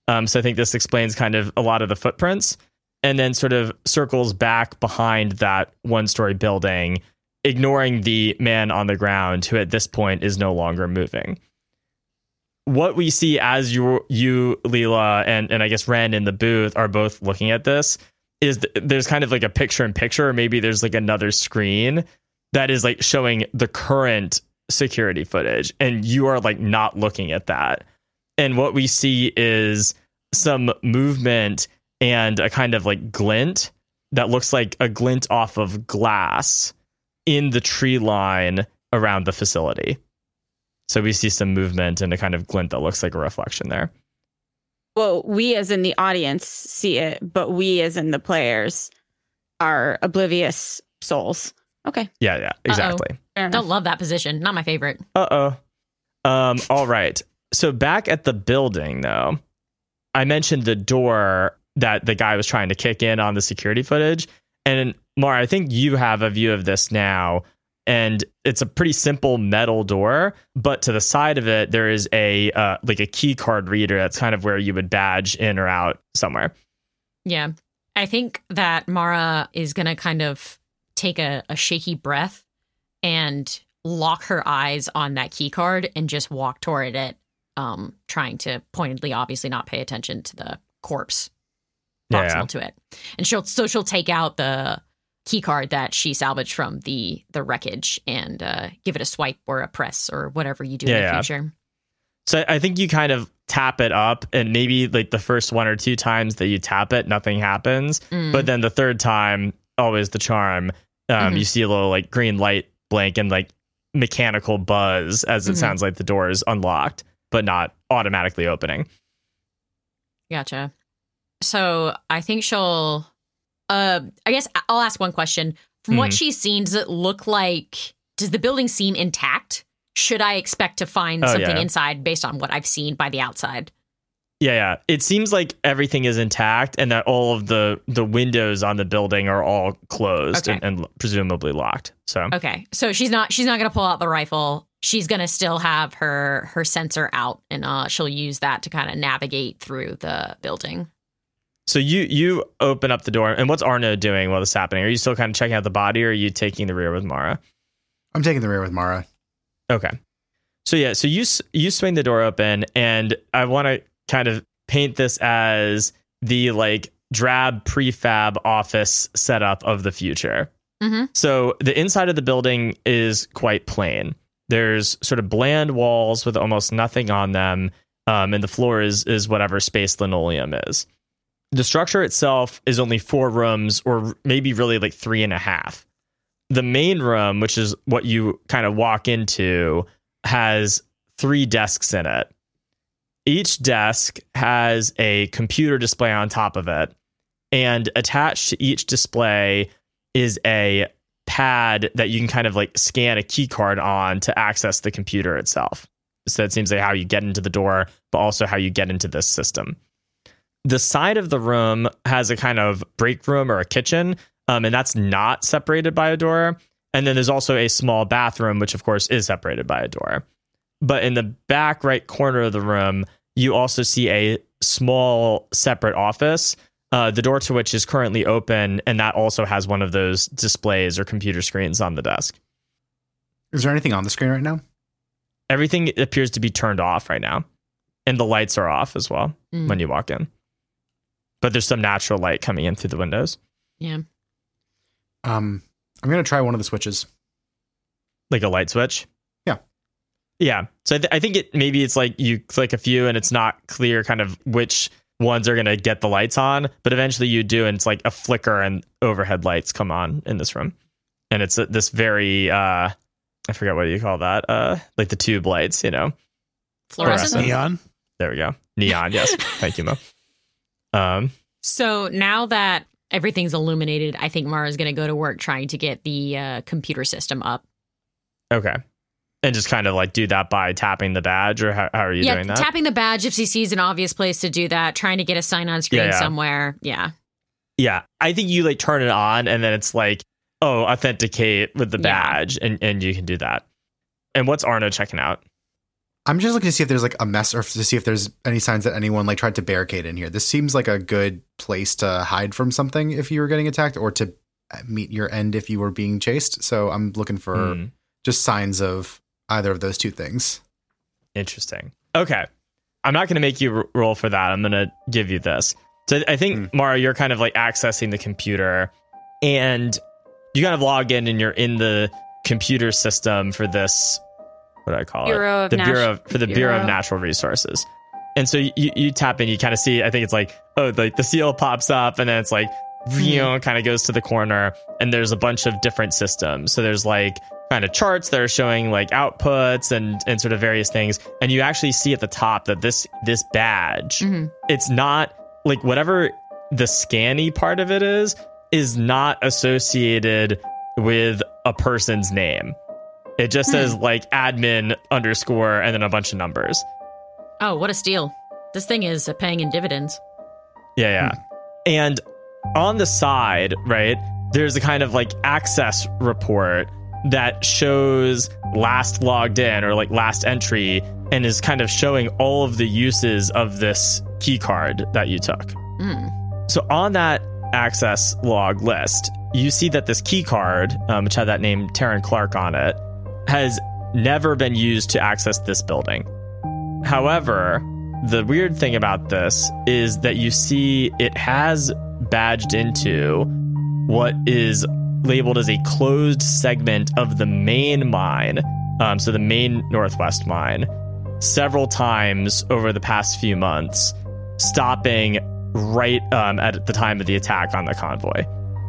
So I think this explains kind of a lot of the footprints, and then sort of circles back behind that one-story building, ignoring the man on the ground who at this point is no longer moving. What we see as you Leela, and I guess Ren in the booth are both looking at this is there's kind of like a picture-in-picture, or maybe there's like another screen that is like showing the current security footage, and you are like not looking at that. And what we see is some movement and a kind of like glint that looks like a glint off of glass in the tree line around the facility. So we see some movement and a kind of glint that looks like a reflection there. Well, we as in the audience see it, but we as in the players are oblivious souls. Okay. Yeah, exactly. Don't love that position. Not my favorite. All right. So back at the building, though, I mentioned the door that the guy was trying to kick in on the security footage. And Mara, I think you have a view of this now. And it's a pretty simple metal door, but to the side of it, there is a like a key card reader. That's kind of where you would badge in or out somewhere. Yeah. I think that Mara is going to kind of take a shaky breath and lock her eyes on that key card and just walk toward it, trying to pointedly, obviously not pay attention to the corpse proximal to it. And she'll take out the key card that she salvaged from the wreckage and give it a swipe or a press or whatever you do in the future. So I think you kind of tap it up, and maybe like the first 1 or 2 times that you tap it, nothing happens. But then the third time, always the charm, you see a little like green light blink and like mechanical buzz as it sounds like the door is unlocked, but not automatically opening. Gotcha. So I think she'll... I guess I'll ask one question. From what she's seen, does the building seem intact? Should I expect to find something inside based on what I've seen by the outside? Yeah. It seems like everything is intact and that all of the windows on the building are all closed and presumably locked. So she's not going to pull out the rifle. She's going to still have her sensor out, and she'll use that to kind of navigate through the building. So you open up the door, and what's Arno doing while this is happening? Are you still kind of checking out the body, or are you taking the rear with Mara? I'm taking the rear with Mara. Okay. So you swing the door open, and I want to kind of paint this as the like drab prefab office setup of the future. So the inside of the building is quite plain. There's sort of bland walls with almost nothing on them, and the floor is whatever space linoleum is. The structure itself is only 4 rooms, or maybe really like 3.5. The main room, which is what you kind of walk into, has 3 desks in it. Each desk has a computer display on top of it, and attached to each display is a pad that you can kind of like scan a key card on to access the computer itself. So it seems like how you get into the door, but also how you get into this system. The side of the room has a kind of break room or a kitchen, and that's not separated by a door. And then there's also a small bathroom, which of course is separated by a door. But in the back right corner of the room, you also see a small separate office, the door to which is currently open, and that also has one of those displays or computer screens on the desk. Is there anything on the screen right now? Everything appears to be turned off right now, and the lights are off as well when you walk in. But there's some natural light coming in through the windows. Yeah. I'm going to try one of the switches. Like a light switch? Yeah. Yeah. So I think maybe it's like you click a few and it's not clear kind of which ones are going to get the lights on, but eventually you do, and it's like a flicker and overhead lights come on in this room. And it's this very, I forget what you call that, like the tube lights, you know? Fluorescent? Neon? There we go. Neon, yes. Thank you, Mo. So now that everything's illuminated, I think Mara's going to go to work trying to get the computer system up. Okay. And just kind of like do that by tapping the badge, or how are you doing that? Yeah, tapping the badge if she sees an obvious place to do that, trying to get a sign on screen somewhere. Yeah. Yeah. I think you like turn it on and then it's like, oh, authenticate with the badge, and you can do that. And what's Arno checking out? I'm just looking to see if there's like a mess or to see if there's any signs that anyone like tried to barricade in here. This seems like a good place to hide from something if you were getting attacked or to meet your end if you were being chased. So I'm looking for just signs of either of those two things. Interesting. Okay. I'm not going to make you roll for that. I'm going to give you this. So I think, Mara, you're kind of like accessing the computer and you kind of log in and you're in the computer system for this, what do I call Bureau it? The Bureau of Natural Resources. And so you tap in, you kind of see, I think it's like, oh, like the seal pops up and then it's like, kind of goes to the corner and there's a bunch of different systems. So there's like kind of charts that are showing like outputs and sort of various things. And you actually see at the top that this badge, it's not like whatever the scanny part of it is not associated with a person's name. It just says like admin _ and then a bunch of numbers. Oh, what a steal. This thing is paying in dividends. Yeah. And on the side, right, there's a kind of like access report that shows last logged in or like last entry and is kind of showing all of the uses of this key card that you took. So on that access log list, you see that this key card, which had that name Taryn Clark on it, has never been used to access this building. However, the weird thing about this is that you see it has badged into what is labeled as a closed segment of the main mine, so the main Northwest mine, several times over the past few months, stopping right at the time of the attack on the convoy.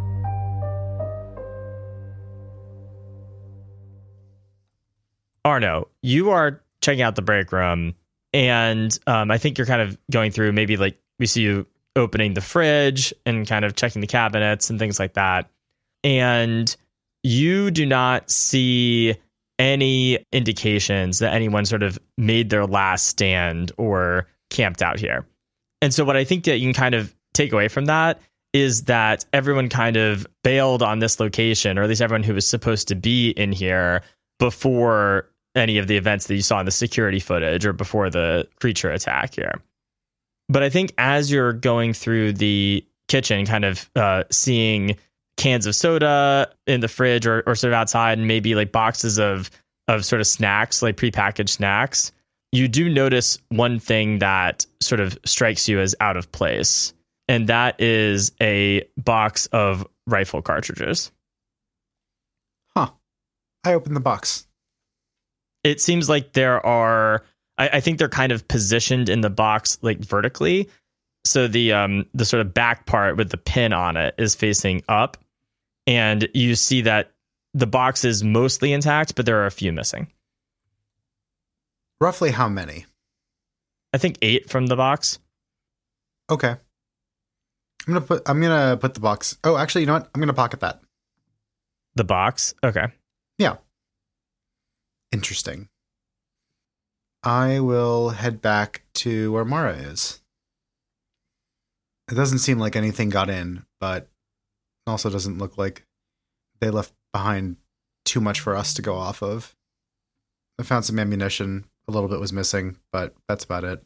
Arno, you are checking out the break room, and I think you're kind of going through, maybe like we see you opening the fridge and kind of checking the cabinets and things like that. And you do not see any indications that anyone sort of made their last stand or camped out here. And so what I think that you can kind of take away from that is that everyone kind of bailed on this location, or at least everyone who was supposed to be in here before any of the events that you saw in the security footage or before the creature attack here. But I think as you're going through the kitchen, kind of seeing cans of soda in the fridge or sort of outside, and maybe like boxes of sort of snacks, like prepackaged snacks, you do notice one thing that sort of strikes you as out of place. And that is a box of rifle cartridges. Huh. I opened the box. It seems like there are, I think they're kind of positioned in the box like vertically. So the sort of back part with the pin on it is facing up. And you see that the box is mostly intact, but there are a few missing. Roughly how many? I think 8 from the box. Okay. I'm gonna put the box. Oh, actually, you know what? I'm gonna pocket that. The box? Okay. Yeah. Interesting. I will head back to where Mara is. It doesn't seem like anything got in, but also doesn't look like they left behind too much for us to go off of. I found some ammunition. A little bit was missing, but that's about it.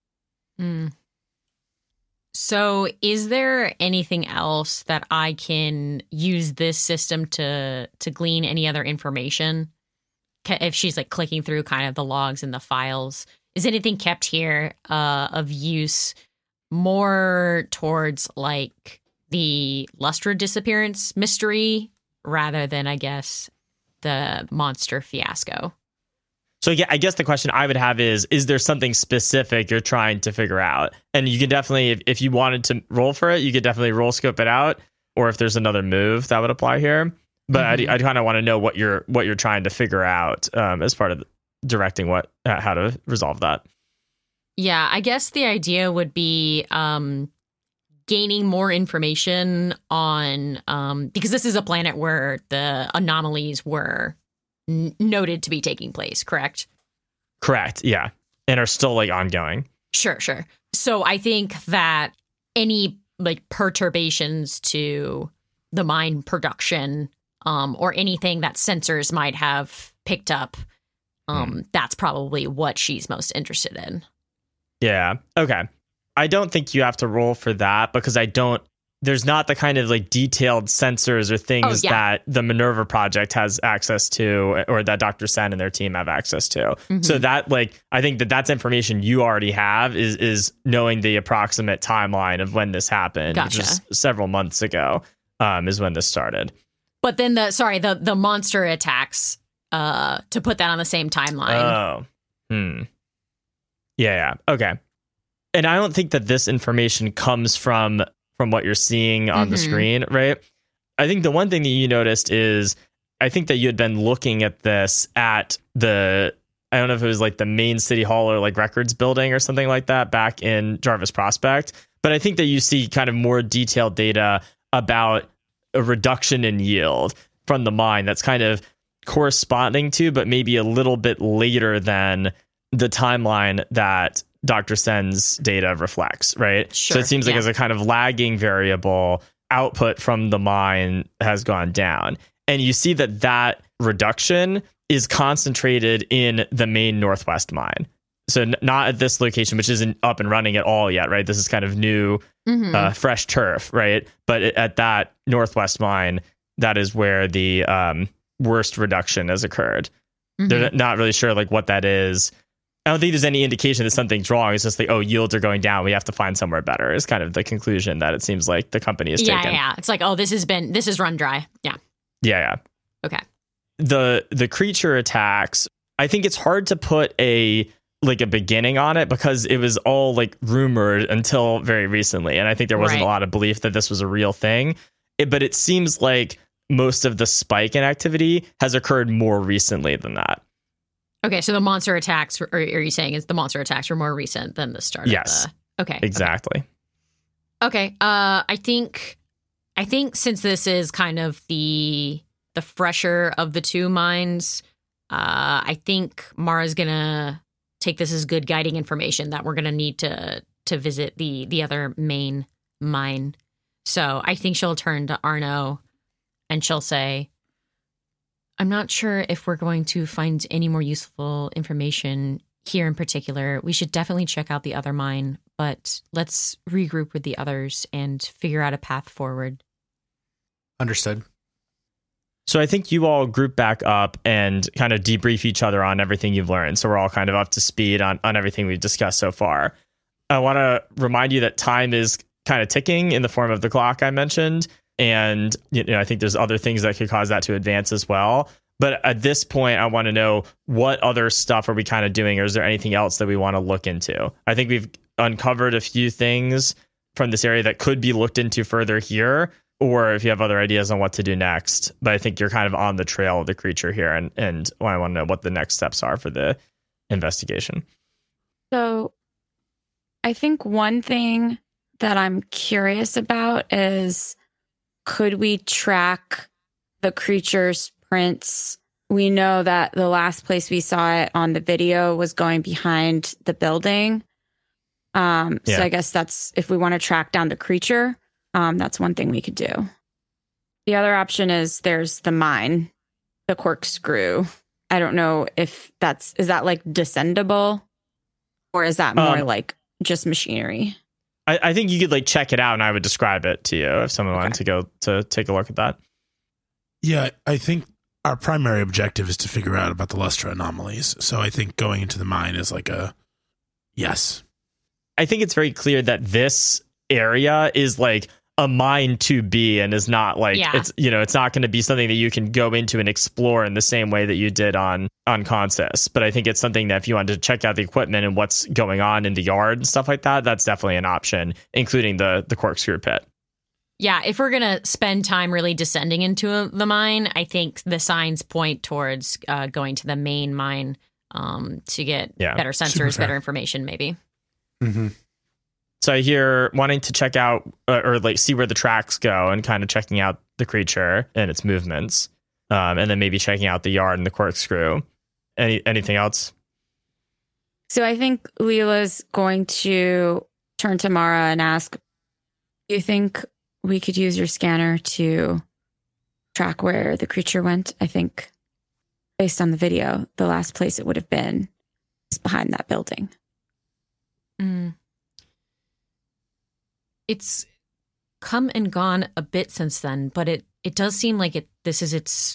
So is there anything else that I can use this system to glean any other information? If she's like clicking through kind of the logs and the files, is anything kept here of use more towards like the Lustra disappearance mystery rather than, I guess, the monster fiasco? So yeah, I guess the question I would have is there something specific you're trying to figure out? And you can definitely, if you wanted to roll for it, you could definitely roll scope it out, or if there's another move that would apply here. But I kind of want to know what you're trying to figure out as part of directing how to resolve that. Yeah, I guess the idea would be gaining more information on because this is a planet where the anomalies were noted to be taking place, correct? Correct, yeah. And are still like ongoing. Sure. So I think that any like perturbations to the mine production or anything that sensors might have picked up that's probably what she's most interested in. Yeah. Okay. I don't think you have to roll for that because there's not the kind of like detailed sensors or things that the Minerva project has access to or that Dr. Sen and their team have access to. Mm-hmm. So that like, I think that's information you already have is knowing the approximate timeline of when this happened, Gotcha. which is several months ago, is when this started. But then the monster attacks, to put that on the same timeline. Oh. Yeah. Okay. And I don't think that this information comes from what you're seeing on the screen, right? I think the one thing that you noticed is I think that you had been looking at this at I don't know if it was like the main city hall or like records building or something like that back in Jarvis Prospect. But I think that you see kind of more detailed data about a reduction in yield from the mine that's kind of corresponding to, but maybe a little bit later than the timeline that Dr. Sen's data reflects, right? Sure, so it seems like as a kind of lagging variable, output from the mine has gone down. And you see that reduction is concentrated in the main Northwest mine. So not at this location, which isn't up and running at all yet, right? This is kind of new, fresh turf, right? But at that Northwest mine, that is where the worst reduction has occurred. They're not really sure like what that is. I don't think there's any indication that something's wrong. It's just like, yields are going down. We have to find somewhere better is kind of the conclusion that it seems like the company is taking. Yeah. It's like, this is run dry. Yeah. Yeah. Okay. The creature attacks, I think it's hard to put a beginning on it because it was all like rumored until very recently. And I think there wasn't a lot of belief that this was a real thing. But it seems like most of the spike in activity has occurred more recently than that. Okay, so the monster attacks, or are you saying is the monster attacks were more recent than the start yes. of the... Okay. Exactly. Okay, I think since this is kind of the fresher of the two mines, I think Mara's gonna take this as good guiding information that we're gonna need to visit the other main mine. So I think she'll turn to Arno and she'll say, I'm not sure if we're going to find any more useful information here in particular. We should definitely check out the other mine, but let's regroup with the others and figure out a path forward. Understood. So I think you all group back up and kind of debrief each other on everything you've learned. So we're all kind of up to speed on everything we've discussed so far. I want to remind you that time is kind of ticking in the form of the clock I mentioned. And I think there's other things that could cause that to advance as well. But at this point, I want to know what other stuff are we kind of doing, or is there anything else that we want to look into? I think we've uncovered a few things from this area that could be looked into further here, or if you have other ideas on what to do next. But I think you're kind of on the trail of the creature here, and I want to know what the next steps are for the investigation. So I think one thing that I'm curious about is, could we track the creature's prints? We know that the last place we saw it on the video was going behind the building. So I guess that's, if we want to track down the creature, that's one thing we could do. The other option is there's the mine, the corkscrew. I don't know if is that like descendable, or is that more like just machinery? I think you could like check it out, and I would describe it to you if someone wanted to go to take a look at that. Yeah, I think our primary objective is to figure out about the Lustra anomalies. So I think going into the mine is like a yes. I think it's very clear that this area is like a mine to be, and is not like it's not going to be something that you can go into and explore in the same way that you did on Consus. But I think it's something that if you wanted to check out the equipment and what's going on in the yard and stuff like that, that's definitely an option, including the corkscrew pit. Yeah, if we're going to spend time really descending into the mine, I think the signs point towards going to the main mine to get better sensors, better information, maybe. Mm-hmm. So I hear wanting to check out or like see where the tracks go, and kind of checking out the creature and its movements, and then maybe checking out the yard and the corkscrew. Anything else? So I think Leela's going to turn to Mara and ask, do you think we could use your scanner to track where the creature went? I think based on the video, the last place it would have been is behind that building. It's come and gone a bit since then, but it does seem like this is its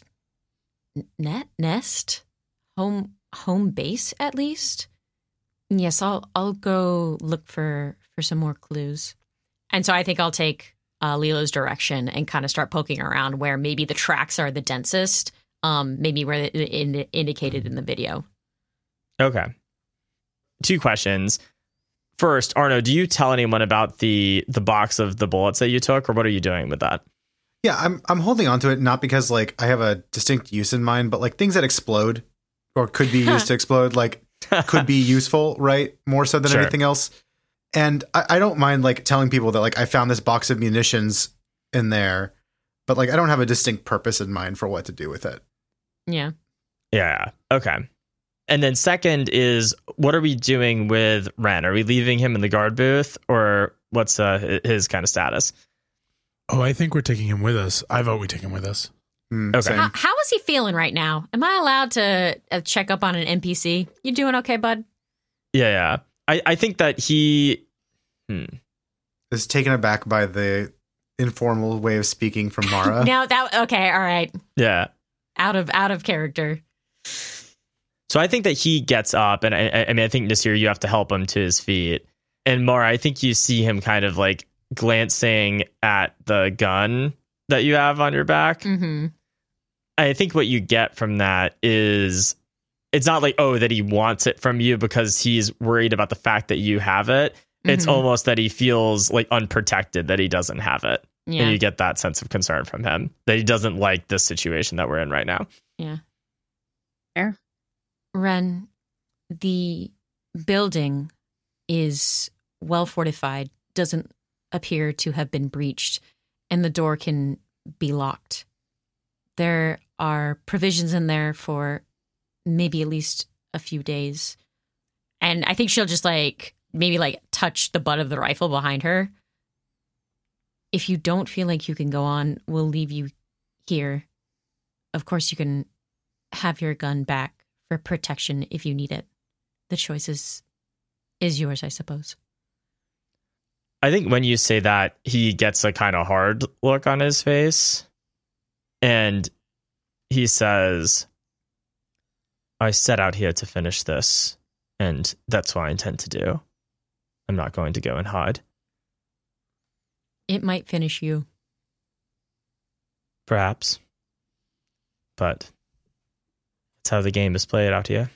nest, home base at least. Yes, I'll go look for some more clues. And so I think I'll take Lila's direction and kind of start poking around where maybe the tracks are the densest, maybe where it indicated in the video. Okay. 2 questions. First, Arno, do you tell anyone about the box of the bullets that you took, or what are you doing with that? Yeah, I'm holding on to it, not because like I have a distinct use in mind, but like things that explode or could be used to explode, like could be useful, right? More so than anything else. And I don't mind like telling people that like I found this box of munitions in there, but like I don't have a distinct purpose in mind for what to do with it. Yeah. Yeah. Okay. And then second is, what are we doing with Ren? Are we leaving him in the guard booth, or what's his kind of status? Oh, I think we're taking him with us. I vote we take him with us. Okay. How is he feeling right now? Am I allowed to check up on an NPC? You doing okay, bud? Yeah. I think that he is taken aback by the informal way of speaking from Mara. Okay, all right. Yeah. Out of character. So I think that he gets up, and I mean, I think Nasir, you have to help him to his feet. And Mara, I think you see him kind of like glancing at the gun that you have on your back. Mm-hmm. I think what you get from that is it's not like, oh, that he wants it from you because he's worried about the fact that you have it. It's almost that he feels like unprotected, that he doesn't have it. Yeah. And you get that sense of concern from him, that he doesn't like this situation that we're in right now. Yeah. Fair. Ren, the building is well fortified, doesn't appear to have been breached, and the door can be locked. There are provisions in there for maybe at least a few days. And I think she'll just maybe touch the butt of the rifle behind her. If you don't feel like you can go on, we'll leave you here. Of course, you can have your gun back for protection if you need it. The choice is yours, I suppose. I think when you say that, he gets a kind of hard look on his face. And he says, I set out here to finish this, and that's what I intend to do. I'm not going to go and hide. It might finish you. Perhaps. But that's how the game is played out here.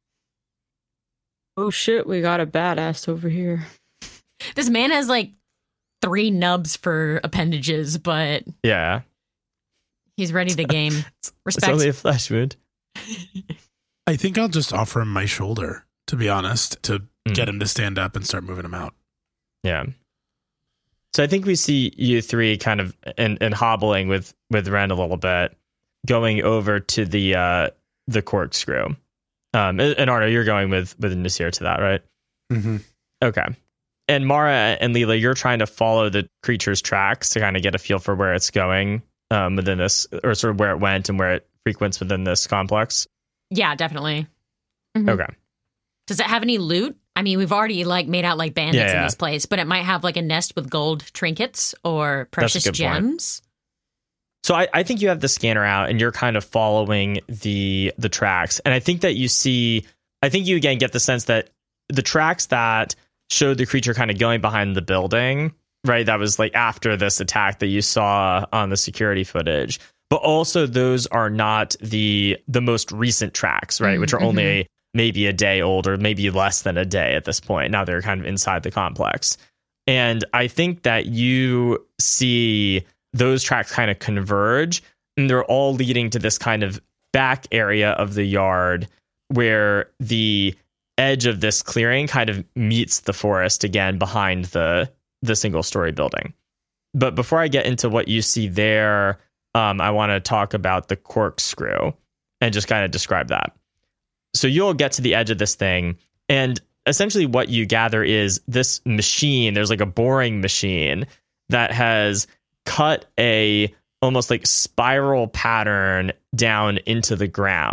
Oh shit, we got a badass over here. This man has 3 nubs for appendages, but yeah, he's ready to game. Respect. It's only a flesh wound. I think I'll just offer him my shoulder, to be honest, to get him to stand up and start moving him out. Yeah. So I think we see you 3 kind of and hobbling with Ren a little bit, going over to the corkscrew. And Arno, you're going with Nasir to that, right? Mm-hmm. Okay. And Mara and Leela, you're trying to follow the creature's tracks to kind of get a feel for where it's going within this, or sort of where it went and where it frequents within this complex. Yeah, definitely. Mm-hmm. Okay. Does it have any loot? I mean, we've already made out like bandits in this place, but it might have a nest with gold trinkets or precious gems. Point. So I think you have the scanner out and you're kind of following the tracks. And I think that I think you again get the sense that the tracks that showed the creature kind of going behind the building, right? That was after this attack that you saw on the security footage. But also those are not the most recent tracks, right? Which are only maybe a day old or maybe less than a day at this point. Now they're kind of inside the complex. And I think that you see those tracks kind of converge, and they're all leading to this kind of back area of the yard where the edge of this clearing kind of meets the forest again behind the single story building. But before I get into what you see there, I want to talk about the corkscrew and just kind of describe that. So you'll get to the edge of this thing, and essentially what you gather is this machine. There's a boring machine that has cut a almost spiral pattern down into the ground.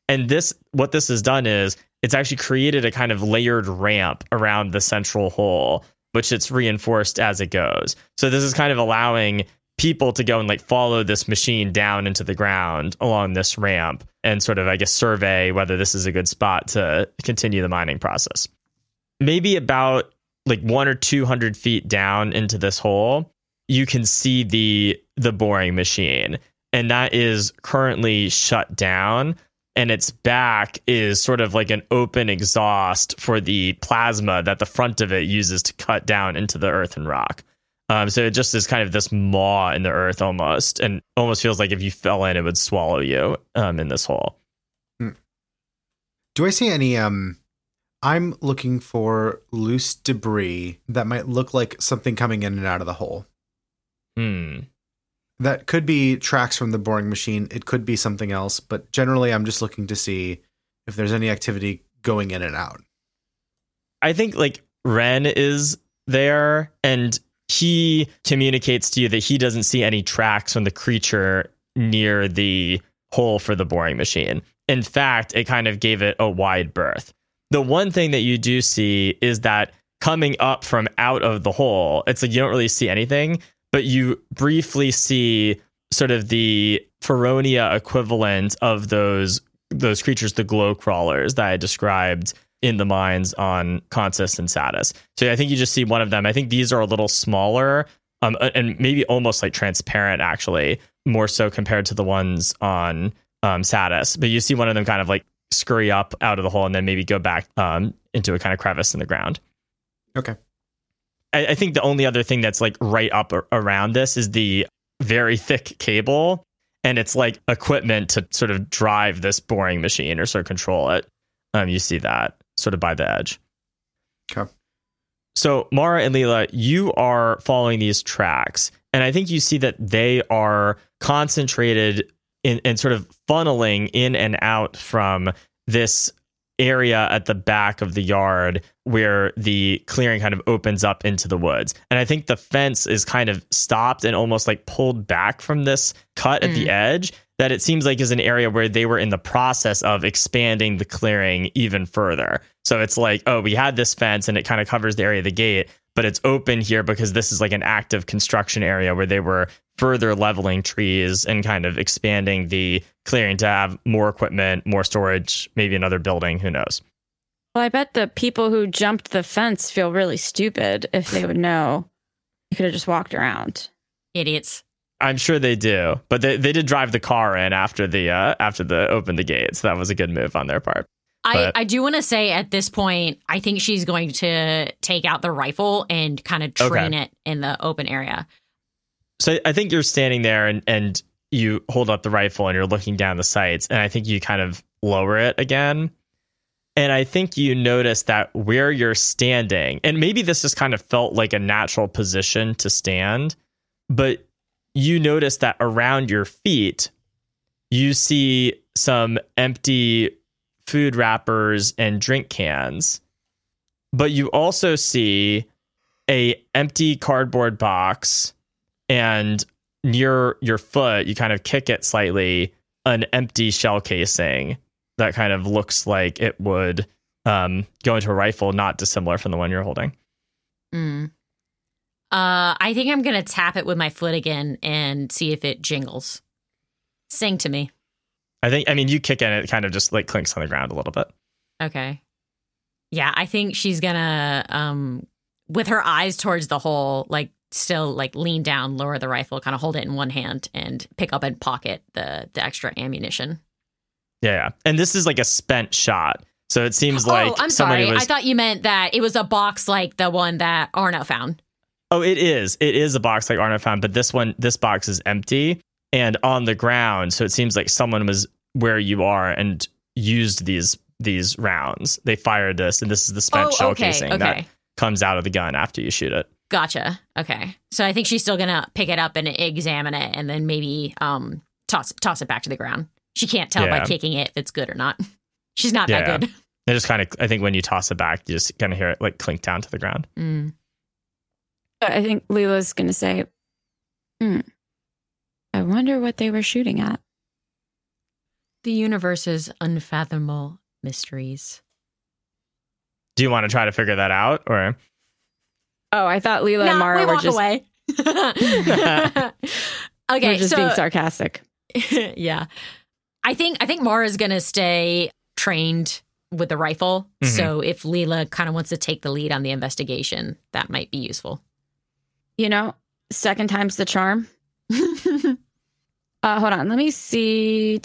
And what this has done is it's actually created a kind of layered ramp around the central hole, which it's reinforced as it goes. So this is kind of allowing people to go and like follow this machine down into the ground along this ramp and sort of, I guess, survey whether this is a good spot to continue the mining process. Maybe about like 100 or 200 feet down into this hole, you can see the boring machine, and that is currently shut down. And its back is sort of like an open exhaust for the plasma that the front of it uses to cut down into the earth and rock. So it just is kind of this maw in the earth almost, and almost feels like if you fell in, it would swallow you in this hole. Do I see any... I'm looking for loose debris that might look like something coming in and out of the hole. That could be tracks from the boring machine. It could be something else, but generally I'm just looking to see if there's any activity going in and out. I think like Ren is there, and he communicates to you that he doesn't see any tracks from the creature near the hole for the boring machine. In fact, it kind of gave it a wide berth. The one thing that you do see is that coming up from out of the hole, it's like you don't really see anything, but you briefly see sort of the Feronia equivalent of those creatures, the glow crawlers that I described in the mines on Consus and Satis. So I think you just see one of them. I think these are a little smaller and maybe almost like transparent, actually, more so compared to the ones on Satis. But you see one of them kind of like scurry up out of the hole and then maybe go back into a kind of crevice in the ground. Okay. I think the only other thing that's like right up around this is the very thick cable, and it's like equipment to sort of drive this boring machine or sort of control it. You see that sort of by the edge. Okay. So Mara and Leela, you are following these tracks, and I think you see that they are concentrated in sort of funneling in and out from this area at the back of the yard where the clearing kind of opens up into the woods. And I think the fence is kind of stopped and almost like pulled back from this cut at the edge, that it seems like is an area where they were in the process of expanding the clearing even further. So it's like, oh, we had this fence and it kind of covers the area of the gate, but it's open here because this is like an active construction area where they were further leveling trees and kind of expanding the clearing to have more equipment, more storage, maybe another building, who knows. Well, I bet the people who jumped the fence feel really stupid if they would know. You could have just walked around. Idiots. I'm sure they do, but they did drive the car in after the opened the gate, so that was a good move on their part. I do want to say at this point, I think she's going to take out the rifle and kind of train it in the open area. So I think you're standing there and you hold up the rifle and you're looking down the sights, and I think you kind of lower it again. And I think you notice that where you're standing, and maybe this just kind of felt like a natural position to stand, but you notice that around your feet, you see some empty food wrappers and drink cans, but you also see a empty cardboard box, and near your foot, you kind of kick it slightly, an empty shell casing that kind of looks like it would go into a rifle, not dissimilar from the one you're holding. I think I'm going to tap it with my foot again and see if it jingles. Sing to me. I mean, you kick it and it kind of just like clinks on the ground a little bit. Okay. Yeah, I think she's going to, with her eyes towards the hole, like still like lean down, lower the rifle, kind of hold it in one hand and pick up and pocket the extra ammunition. Yeah. And this is like a spent shot. So it seems like... Oh, I'm sorry. I thought you meant that it was a box like the one that Arno found. Oh, it is. It is a box like Arno found, but this box is empty and on the ground. So it seems like someone was where you are and used these rounds. They fired this, and this is the spent shell casing that comes out of the gun after you shoot it. Gotcha. Okay. So I think she's still going to pick it up and examine it and then maybe toss it back to the ground. She can't tell by kicking it if it's good or not. She's not that good. It just kind of, I think when you toss it back, you just kind of hear it like clink down to the ground. I think Leela's going to say, I wonder what they were shooting at. The universe's unfathomable mysteries. Do you want to try to figure that out, or? Oh, I thought Leela and Mara were just away. Okay, we're just being sarcastic. Yeah, I think Mara's gonna stay trained with the rifle. Mm-hmm. So if Leela kind of wants to take the lead on the investigation, that might be useful. You know, second time's the charm. Hold on, let me see.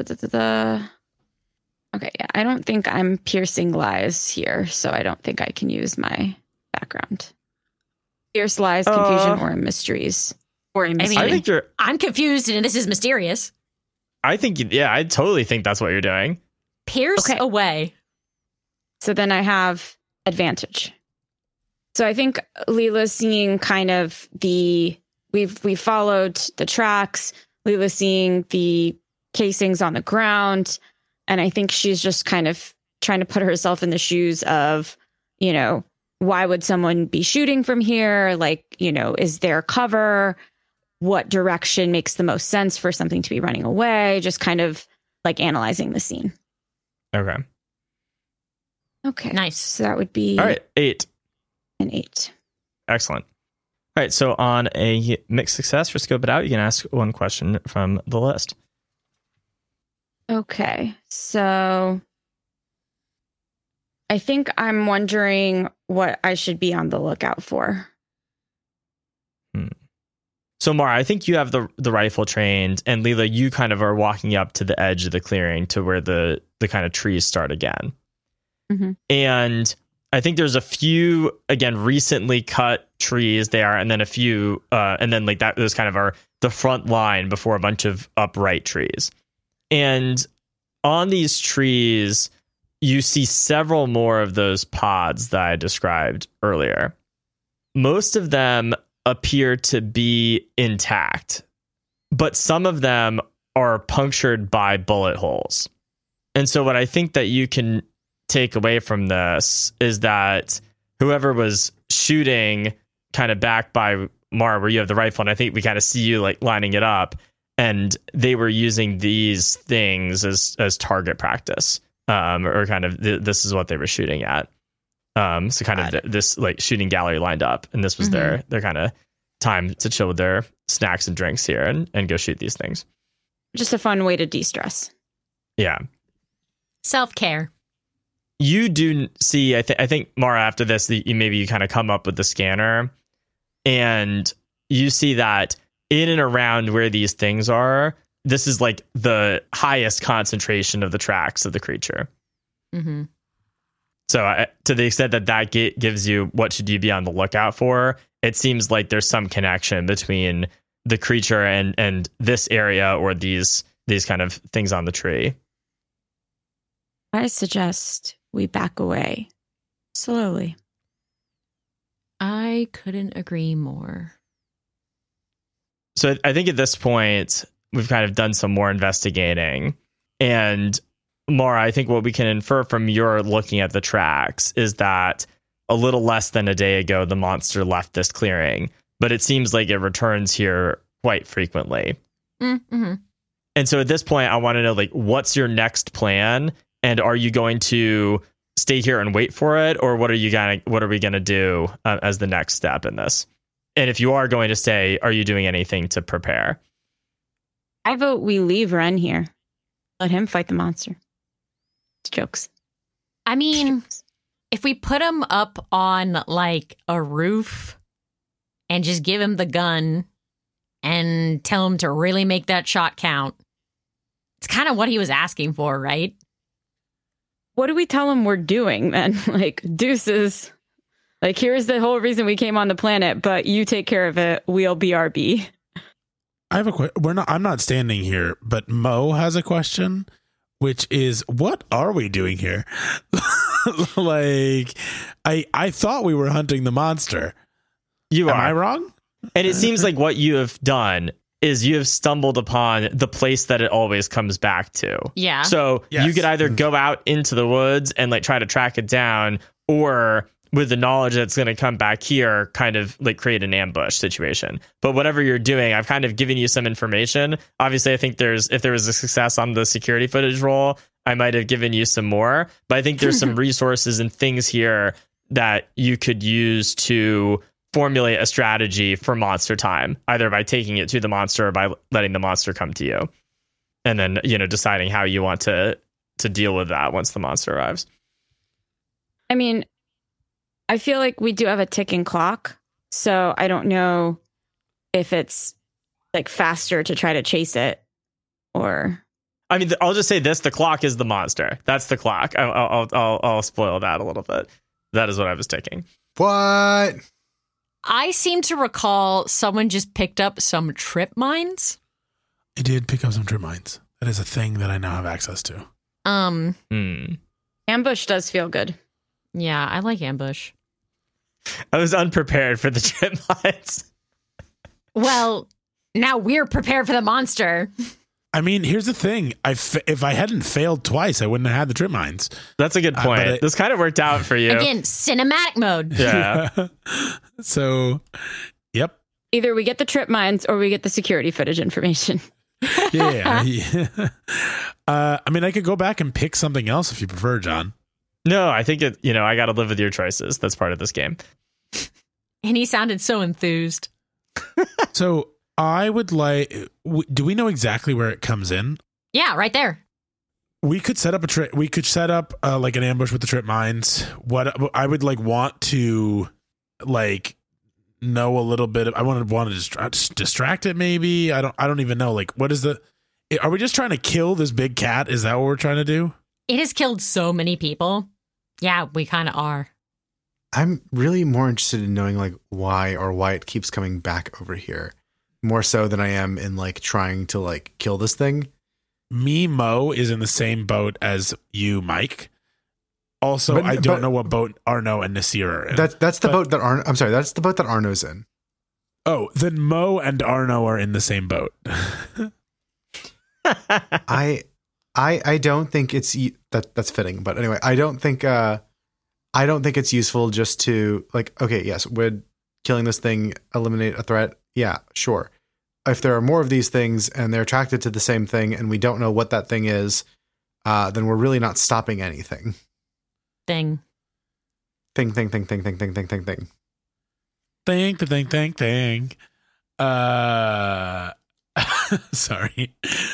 Okay, yeah, I don't think I'm piercing lies here, so I don't think I can use my background. Pierce lies, confusion, or mysteries. Or a mystery. I think I'm confused, and this is mysterious. I totally think that's what you're doing. Pierce away. So then I have advantage. So I think Leela's seeing kind of we followed the tracks. Leela's seeing the casings on the ground. And I think she's just kind of trying to put herself in the shoes of, you know, why would someone be shooting from here? Like, you know, is there cover? What direction makes the most sense for something to be running away? Just kind of like analyzing the scene. Okay. Nice. So that would be... All right, 8. An 8. Excellent. All right, so on a mixed success for Scope It Out, you can ask one question from the list. Okay, so I think I'm wondering what I should be on the lookout for. So, Mara, I think you have the rifle trained, and Leela, you kind of are walking up to the edge of the clearing to where the kind of trees start again. Mm-hmm. And I think there's a few, again, recently cut trees there, and then a few, and then like that, those kind of are the front line before a bunch of upright trees. And on these trees, you see several more of those pods that I described earlier. Most of them appear to be intact, but some of them are punctured by bullet holes. And so what I think that you can take away from this is that whoever was shooting kind of back by Mara, where you have the rifle, and I think we kind of see you like lining it up, and they were using these things as target practice, or kind of this is what they were shooting at. So kind of this like shooting gallery lined up, and this was their kind of time to chill with their snacks and drinks here and go shoot these things. Just a fun way to de-stress. Yeah. Self-care. You do see, I think Mara, after this, maybe you kind of come up with the scanner, and you see that in and around where these things are, this is like the highest concentration of the tracks of the creature. Mm-hmm. So to the extent that gives you what should you be on the lookout for, it seems like there's some connection between the creature and this area or these kind of things on the tree. I suggest we back away slowly. I couldn't agree more. So I think at this point, we've kind of done some more investigating. And Mara, I think what we can infer from your looking at the tracks is that a little less than a day ago, the monster left this clearing, but it seems like it returns here quite frequently. Mm-hmm. And so at this point, I want to know, like, what's your next plan? And are you going to stay here and wait for it? Or what are we going to do as the next step in this? And if you are going to stay, are you doing anything to prepare? I vote we leave Ren here. Let him fight the monster. It's jokes. I mean, if we put him up on like a roof and just give him the gun and tell him to really make that shot count, it's kind of what he was asking for, right? What do we tell him we're doing then? Like, deuces. Like, here's the whole reason we came on the planet, but you take care of it. We'll BRB. I have a question. I'm not standing here, but Mo has a question, which is, what are we doing here? Like, I thought we were hunting the monster. Am I wrong? And it seems like what you have done is you have stumbled upon the place that it always comes back to. Yeah. So you could either go out into the woods and like try to track it down, or with the knowledge that it's going to come back here, kind of like create an ambush situation. But whatever you're doing, I've kind of given you some information. Obviously, I think if there was a success on the security footage roll, I might have given you some more. But I think there's some resources and things here that you could use to formulate a strategy for monster time, either by taking it to the monster or by letting the monster come to you. And then, deciding how you want to deal with that once the monster arrives. I mean, I feel like we do have a ticking clock, so I don't know if it's like faster to try to chase it or... I mean, I'll just say this: the clock is the monster. That's the clock. I'll spoil that a little bit. That is what I was taking. What? I seem to recall someone just picked up some trip mines. I did pick up some trip mines. That is a thing that I now have access to. Ambush does feel good. Yeah, I like ambush. I was unprepared for the trip mines. Well, now we're prepared for the monster. I mean, here's the thing. If I hadn't failed twice, I wouldn't have had the trip mines. That's a good point. This kind of worked out for you. Again, cinematic mode. Yeah. So, yep. Either we get the trip mines or we get the security footage information. Yeah. I mean, I could go back and pick something else if you prefer, John. No, I think I got to live with your choices. That's part of this game. And he sounded so enthused. So I would like, do we know exactly where it comes in? Yeah, right there. We could set up we could set up like an ambush with the trip mines. What I would want to know a little bit of, I want to distract it maybe. I don't even know. What is are we just trying to kill this big cat? Is that what we're trying to do? It has killed so many people. Yeah, we kind of are. I'm really more interested in knowing why it keeps coming back over here. More so than I am in trying to kill this thing. Me, Mo, is in the same boat as you, Mike. Also, I don't know what boat Arno and Nasir are in. That's the boat that Arno. I'm sorry, that's the boat that Arno's in. Oh, then Mo and Arno are in the same boat. I don't think it's that's fitting, but anyway, I don't think it's useful just to okay, yes, would killing this thing eliminate a threat? Yeah, sure. If there are more of these things and they're attracted to the same thing and we don't know what that thing is, then we're really not stopping anything. Thing. Thing. Sorry.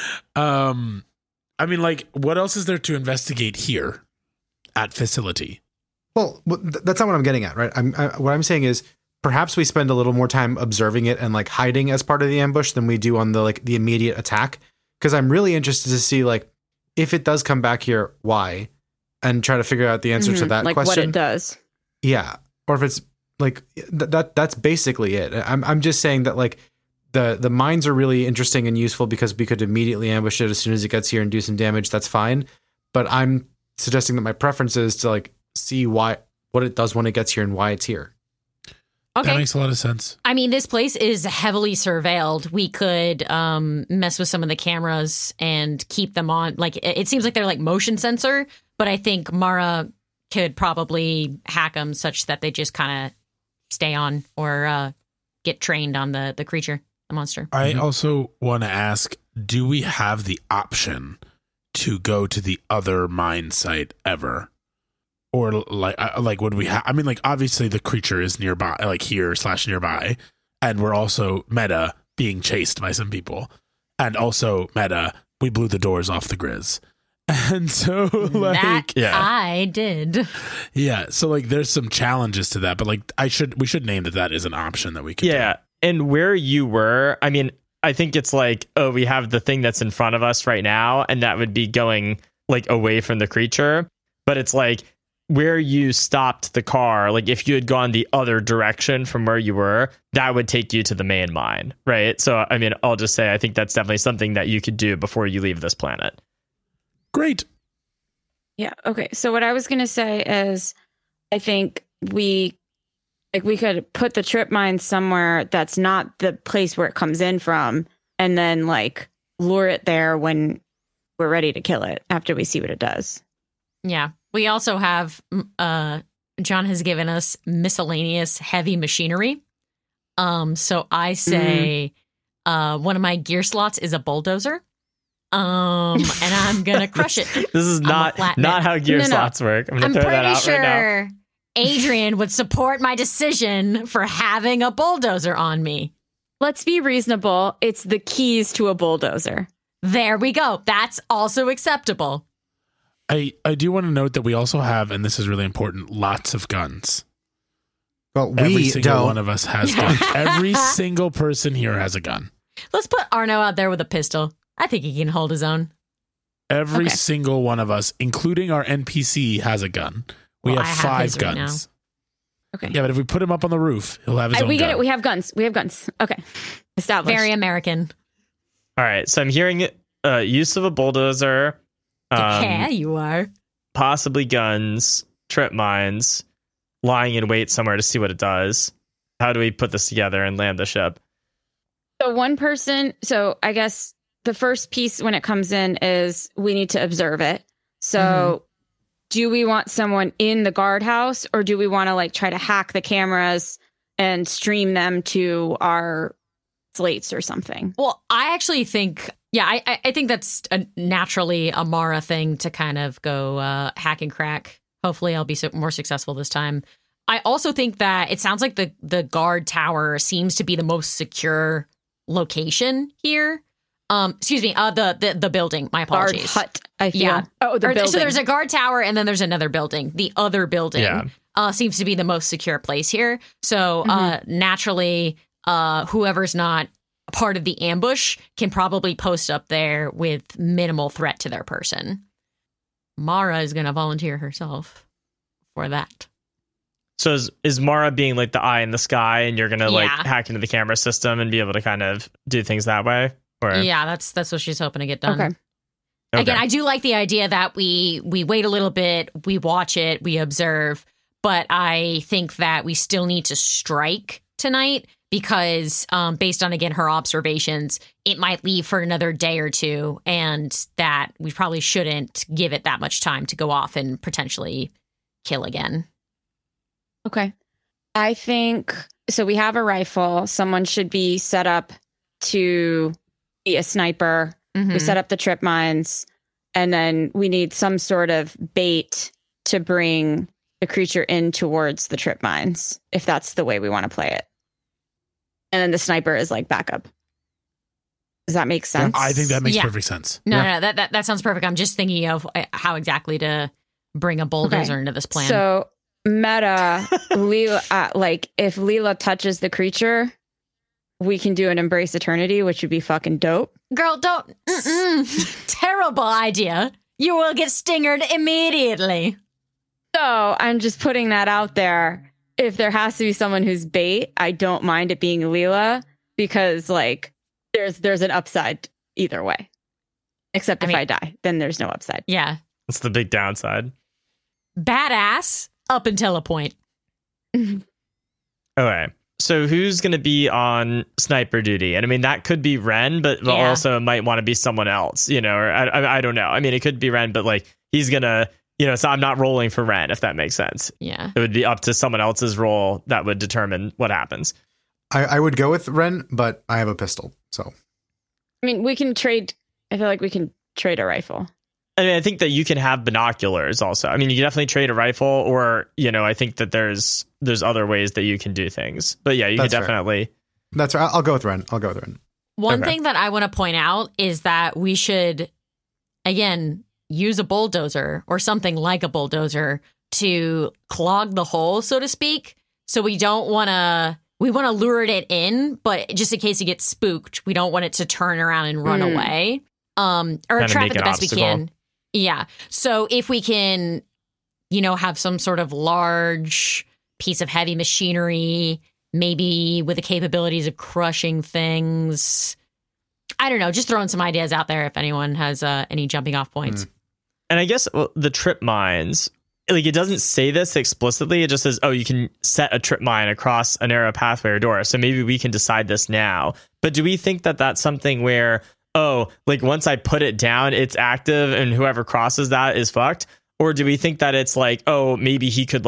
I mean, what else is there to investigate here at facility? Well, that's not what I'm getting at, right? What I'm saying is perhaps we spend a little more time observing it and hiding as part of the ambush than we do on the immediate attack. Because I'm really interested to see if it does come back here, why, and try to figure out the answer to that question. What it does. Yeah, or if it's that's basically it. I'm just saying that the mines are really interesting and useful because we could immediately ambush it as soon as it gets here and do some damage. That's fine. But I'm suggesting that my preference is to see what it does when it gets here and why it's here. Okay. That makes a lot of sense. I mean, this place is heavily surveilled. We could mess with some of the cameras and keep them on. It seems like they're motion sensor, but I think Mara could probably hack them such that they just kind of stay on or get trained on the creature, the monster. I also want to ask, do we have the option to go to the other mine site ever? Or would we have, I mean, obviously the creature is nearby, here/nearby. And we're also meta being chased by some people. And also meta, we blew the doors off the Grizz. And so I did. Yeah. So there's some challenges to that, but we should name that is an option that we could do. And where you were, I mean, I think it's we have the thing that's in front of us right now, and that would be going away from the creature. But it's where you stopped the car, if you had gone the other direction from where you were, that would take you to the main mine, right? So, I mean, I'll just say I think that's definitely something that you could do before you leave this planet. Great. Yeah, okay. So what I was going to say is I think we could put the trip mine somewhere that's not the place where it comes in from, and then lure it there when we're ready to kill it after we see what it does. Yeah. We also have John has given us miscellaneous heavy machinery. So I say one of my gear slots is a bulldozer. And I'm gonna crush it. This is not how gear slots work. I'm gonna throw that out right now. I'm pretty sure Adrian would support my decision for having a bulldozer on me. Let's be reasonable. It's the keys to a bulldozer. There we go. That's also acceptable. I do want to note that we also have, and this is really important, lots of guns. Well, every single one of us has guns. Every single person here has a gun. Let's put Arno out there with a pistol. I think he can hold his own. Every single one of us, including our NPC, has a gun. We have 5 guns. Right. Okay. Yeah, but if we put him up on the roof, he'll have his own gun. We get it. We have guns. Okay. Established. Very American. All right. So I'm hearing use of a bulldozer. Yeah, you are. Possibly guns, trip mines, lying in wait somewhere to see what it does. How do we put this together and land the ship? So one person, I guess the first piece when it comes in is we need to observe it. So do we want someone in the guardhouse, or do we want to try to hack the cameras and stream them to our slates or something? Well, I actually think, I think that's naturally a Mara thing to kind of go hack and crack. Hopefully I'll be more successful this time. I also think that it sounds like the guard tower seems to be the most secure location here. Excuse me, the building. My apologies. Guard hut, I feel. Yeah. Oh, the building. So there's a guard tower and then there's another building. The other building seems to be the most secure place here. So naturally, whoever's not part of the ambush can probably post up there with minimal threat to their person. Mara is going to volunteer herself for that. So is Mara being the eye in the sky, and you're going to hack into the camera system and be able to kind of do things that way? Or? Yeah, that's what she's hoping to get done. Okay. Again, I do like the idea that we wait a little bit, we watch it, we observe, but I think that we still need to strike tonight because based on, again, her observations, it might leave for another day or two, and that we probably shouldn't give it that much time to go off and potentially kill again. Okay. I think, so we have a rifle. Someone should be set up to be a sniper. We set up the trip mines, and then we need some sort of bait to bring the creature in towards the trip mines, if that's the way we want to play it. And then the sniper is backup. Does that make sense? I think that makes perfect sense. No, that sounds perfect. I'm just thinking of how exactly to bring a bulldozer into this plan. So meta, Leela, if Leela touches the creature, we can do an Embrace Eternity, which would be fucking dope. Girl, don't. Terrible idea. You will get stingered immediately. So I'm just putting that out there. If there has to be someone who's bait, I don't mind it being Leela, because there's an upside either way. Except if I die, then there's no upside. Yeah. That's the big downside. Badass up until a point. Okay. So who's going to be on sniper duty? And I mean, that could be Ren, but also might want to be someone else, or I don't know. I mean, it could be Ren, but he's going to, so I'm not rolling for Ren, if that makes sense. Yeah. It would be up to someone else's role that would determine what happens. I would go with Ren, but I have a pistol, so. I mean, we can trade. I feel like we can trade a rifle. I mean, I think that you can have binoculars also. I mean, you can definitely trade a rifle, or, I think that there's other ways that you can do things. But yeah, you can definitely. That's right. I'll go with Ren. One thing that I want to point out is that we should, again, use a bulldozer or something like a bulldozer to clog the hole, so to speak. So we want to lure it in, but just in case it gets spooked, we don't want it to turn around and run away. Or trap it the best we can. Yeah. So if we can, have some sort of large piece of heavy machinery, maybe with the capabilities of crushing things. I don't know. Just throwing some ideas out there if anyone has any jumping off points. And I guess the trip mines, it doesn't say this explicitly. It just says, you can set a trip mine across a narrow pathway or door. So maybe we can decide this now. But do we think that that's something where, once I put it down, it's active and whoever crosses that is fucked? Or do we think that it's maybe he could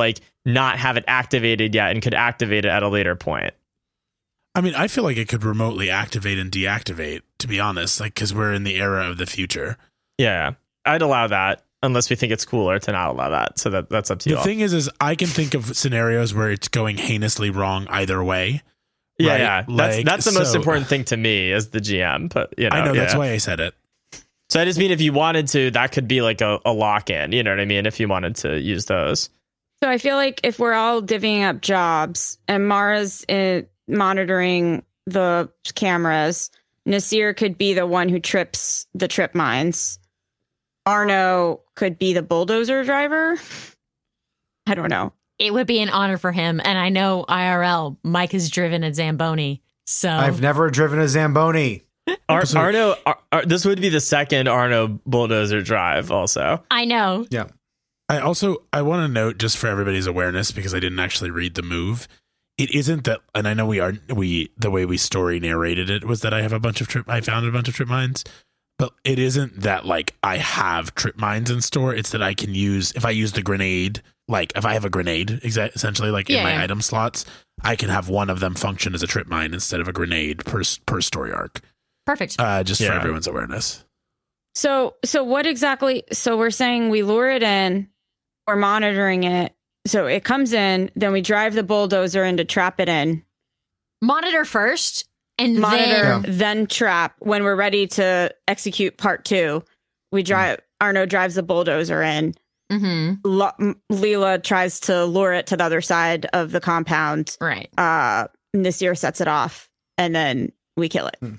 not have it activated yet and could activate it at a later point? I mean, I feel like it could remotely activate and deactivate, to be honest, like, because we're in the era of the future. Yeah, I'd allow that unless we think it's cooler to not allow that. So that's up to you. The thing is I can think of scenarios where it's going heinously wrong either way. Yeah, right? yeah. Like, that's the most important thing to me as the GM. But I know that's why I said it. So I just mean if you wanted to, that could be like a lock-in. You know what I mean? If you wanted to use those. So I feel like if we're all divvying up jobs and Mara's monitoring the cameras, Nasir could be the one who trips the trip mines. Arno could be the bulldozer driver. I don't know. It would be an honor for him. And I know IRL, Mike has driven a Zamboni. So I've never driven a Zamboni. Arno, this would be the second Arno bulldozer drive also. I know. Yeah. I want to note, just for everybody's awareness, because I didn't actually read the move. It isn't that, and I know the way we story narrated it was that I found a bunch of trip mines, but it isn't that like I have trip mines in store. It's that I can use, if I use the grenade, like if I have a grenade, essentially like in my item slots, I can have one of them function as a trip mine instead of a grenade per story arc. Perfect. Just for everyone's awareness. So what exactly? So we're saying we lure it in, we're monitoring it. So it comes in, then we drive the bulldozer in to trap it in. Monitor first, and then trap. When we're ready to execute part 2, we drive. Arno drives the bulldozer in. Mm-hmm. Leela tries to lure it to the other side of the compound. Right. Nasir sets it off, and then we kill it.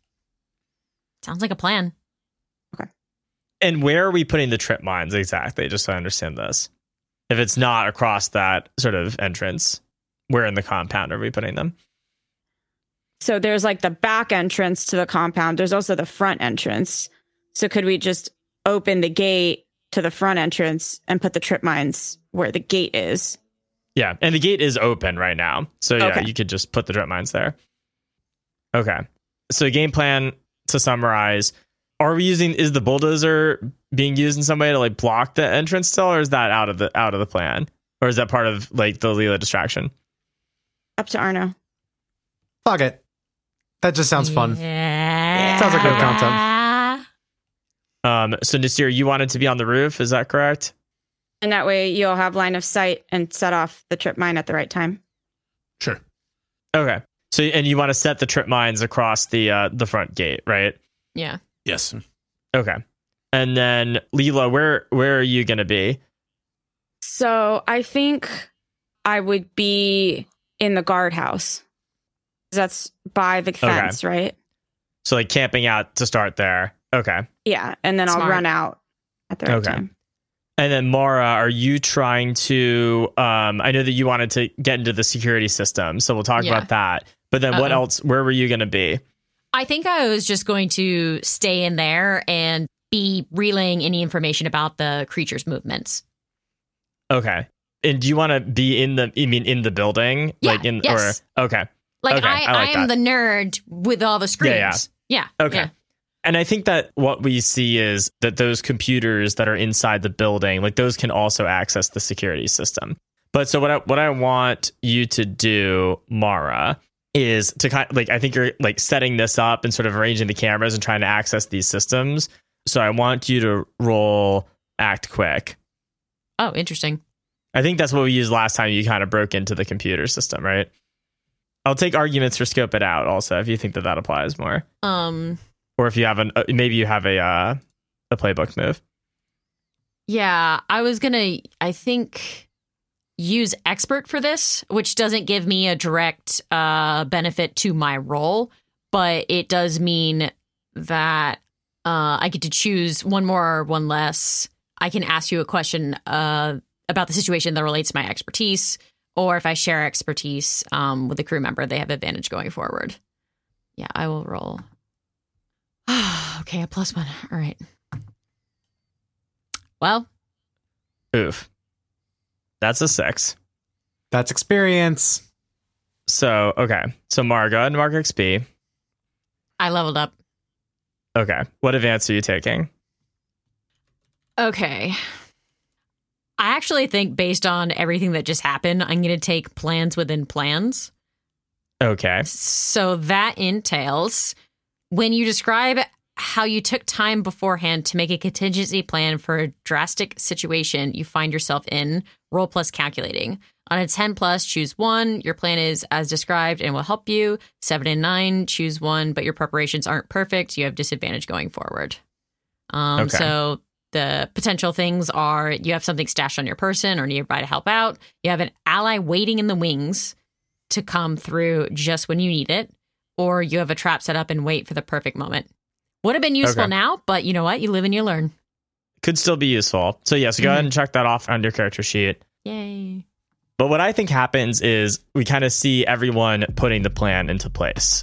Sounds like a plan. Okay. And where are we putting the trip mines exactly? Just so I understand this. If it's not across that sort of entrance, where in the compound are we putting them? So there's like the back entrance to the compound. There's also the front entrance. So could we just open the gate to the front entrance and put the trip mines where the gate is? Yeah, and the gate is open right now. So yeah, you could just put the trip mines there. Okay. So game plan, to summarize, is the bulldozer being used in some way to like block the entrance still, or is that out of the plan? Or is that part of like the Leela distraction? Up to Arno. Fuck it. That just sounds fun. Yeah. Sounds like a good concept. So Nasir, you wanted to be on the roof, is that correct? And that way you'll have line of sight and set off the trip mine at the right time. Sure. Okay. So, and you want to set the trip mines across the front gate, right? Yeah. Yes. Okay. And then Leela, where are you going to be? So I think I would be in the guardhouse. That's by the fence, right? So like camping out to start there. Okay. Yeah. And then I'll run out at the right time. And then Mara, are you trying to, I know that you wanted to get into the security system, so we'll talk about that. But then what else, where were you going to be? I think I was just going to stay in there and be relaying any information about the creature's movements. Okay. And do you want to be in the building? Yeah, like in yes. Or okay. Like okay, I am the nerd with all the screens. Yeah. Okay. Yeah. And I think that what we see is that those computers that are inside the building, like those can also access the security system. But so what I want you to do, Mara, is to kind of like, I think you're like setting this up and sort of arranging the cameras and trying to access these systems. So I want you to roll act quick. Oh, interesting. I think that's what we used last time you kind of broke into the computer system, right? I'll take arguments for scope it out also if you think that applies more. Or if you have maybe you have a playbook move. Yeah, I was gonna, I think, use expert for this, which doesn't give me a direct benefit to my role, but it does mean that I get to choose one more or one less. I can ask you a question about the situation that relates to my expertise, or if I share expertise with a crew member, they have advantage going forward. Yeah, I will roll. Okay, a +1. All right. Well. Oof. That's a 6. That's experience. So, okay. So, Mara, go ahead and mark XP. I leveled up. Okay. What advance are you taking? Okay. I actually think based on everything that just happened, I'm going to take plans within plans. Okay. So that entails when you describe how you took time beforehand to make a contingency plan for a drastic situation you find yourself in, roll plus calculating. On a 10 plus, choose 1. Your plan is as described and will help you. 7 and 9, choose 1, but your preparations aren't perfect. You have disadvantage going forward. Okay. So the potential things are you have something stashed on your person or nearby to help out. You have an ally waiting in the wings to come through just when you need it. Or you have a trap set up and wait for the perfect moment. Would have been useful now, but you know what? You live and you learn. Could still be useful. So yeah, so go ahead and check that off on your character sheet. Yay. But what I think happens is we kind of see everyone putting the plan into place.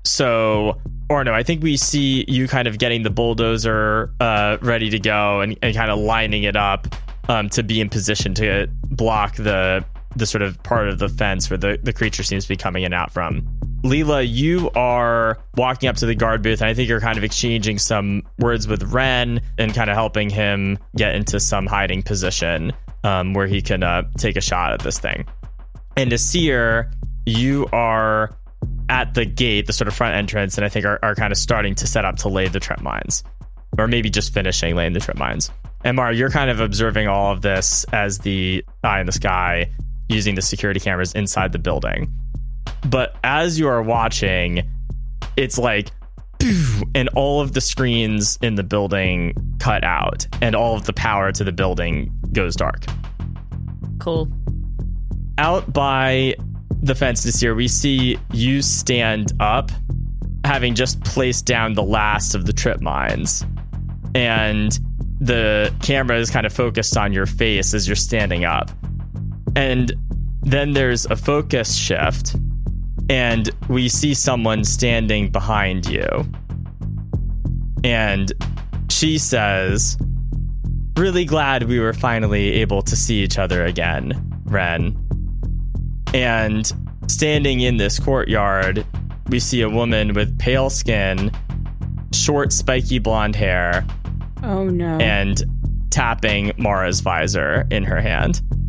So, or no, I think we see you kind of getting the bulldozer ready to go and kind of lining it up to be in position to block the sort of part of the fence where the creature seems to be coming in and out from. Leela, you are walking up to the guard booth, and I think you're kind of exchanging some words with Ren and kind of helping him get into some hiding position where he can take a shot at this thing. And Nasir, you are at the gate, the sort of front entrance, and I think are kind of starting to set up to lay the trip mines, or maybe just finishing laying the trip mines. And Mara, you're kind of observing all of this as the eye in the sky, using the security cameras inside the building. But as you are watching, it's like, and all of the screens in the building cut out, and all of the power to the building goes dark. Cool. Out by the fence this year, we see you stand up, having just placed down the last of the trip mines. And the camera is kind of focused on your face as you're standing up. And then there's a focus shift, and we see someone standing behind you. And she says, "Really glad we were finally able to see each other again, Ren." And standing in this courtyard, we see a woman with pale skin, short, spiky blonde hair. Oh, no. And tapping Mara's visor in her hand.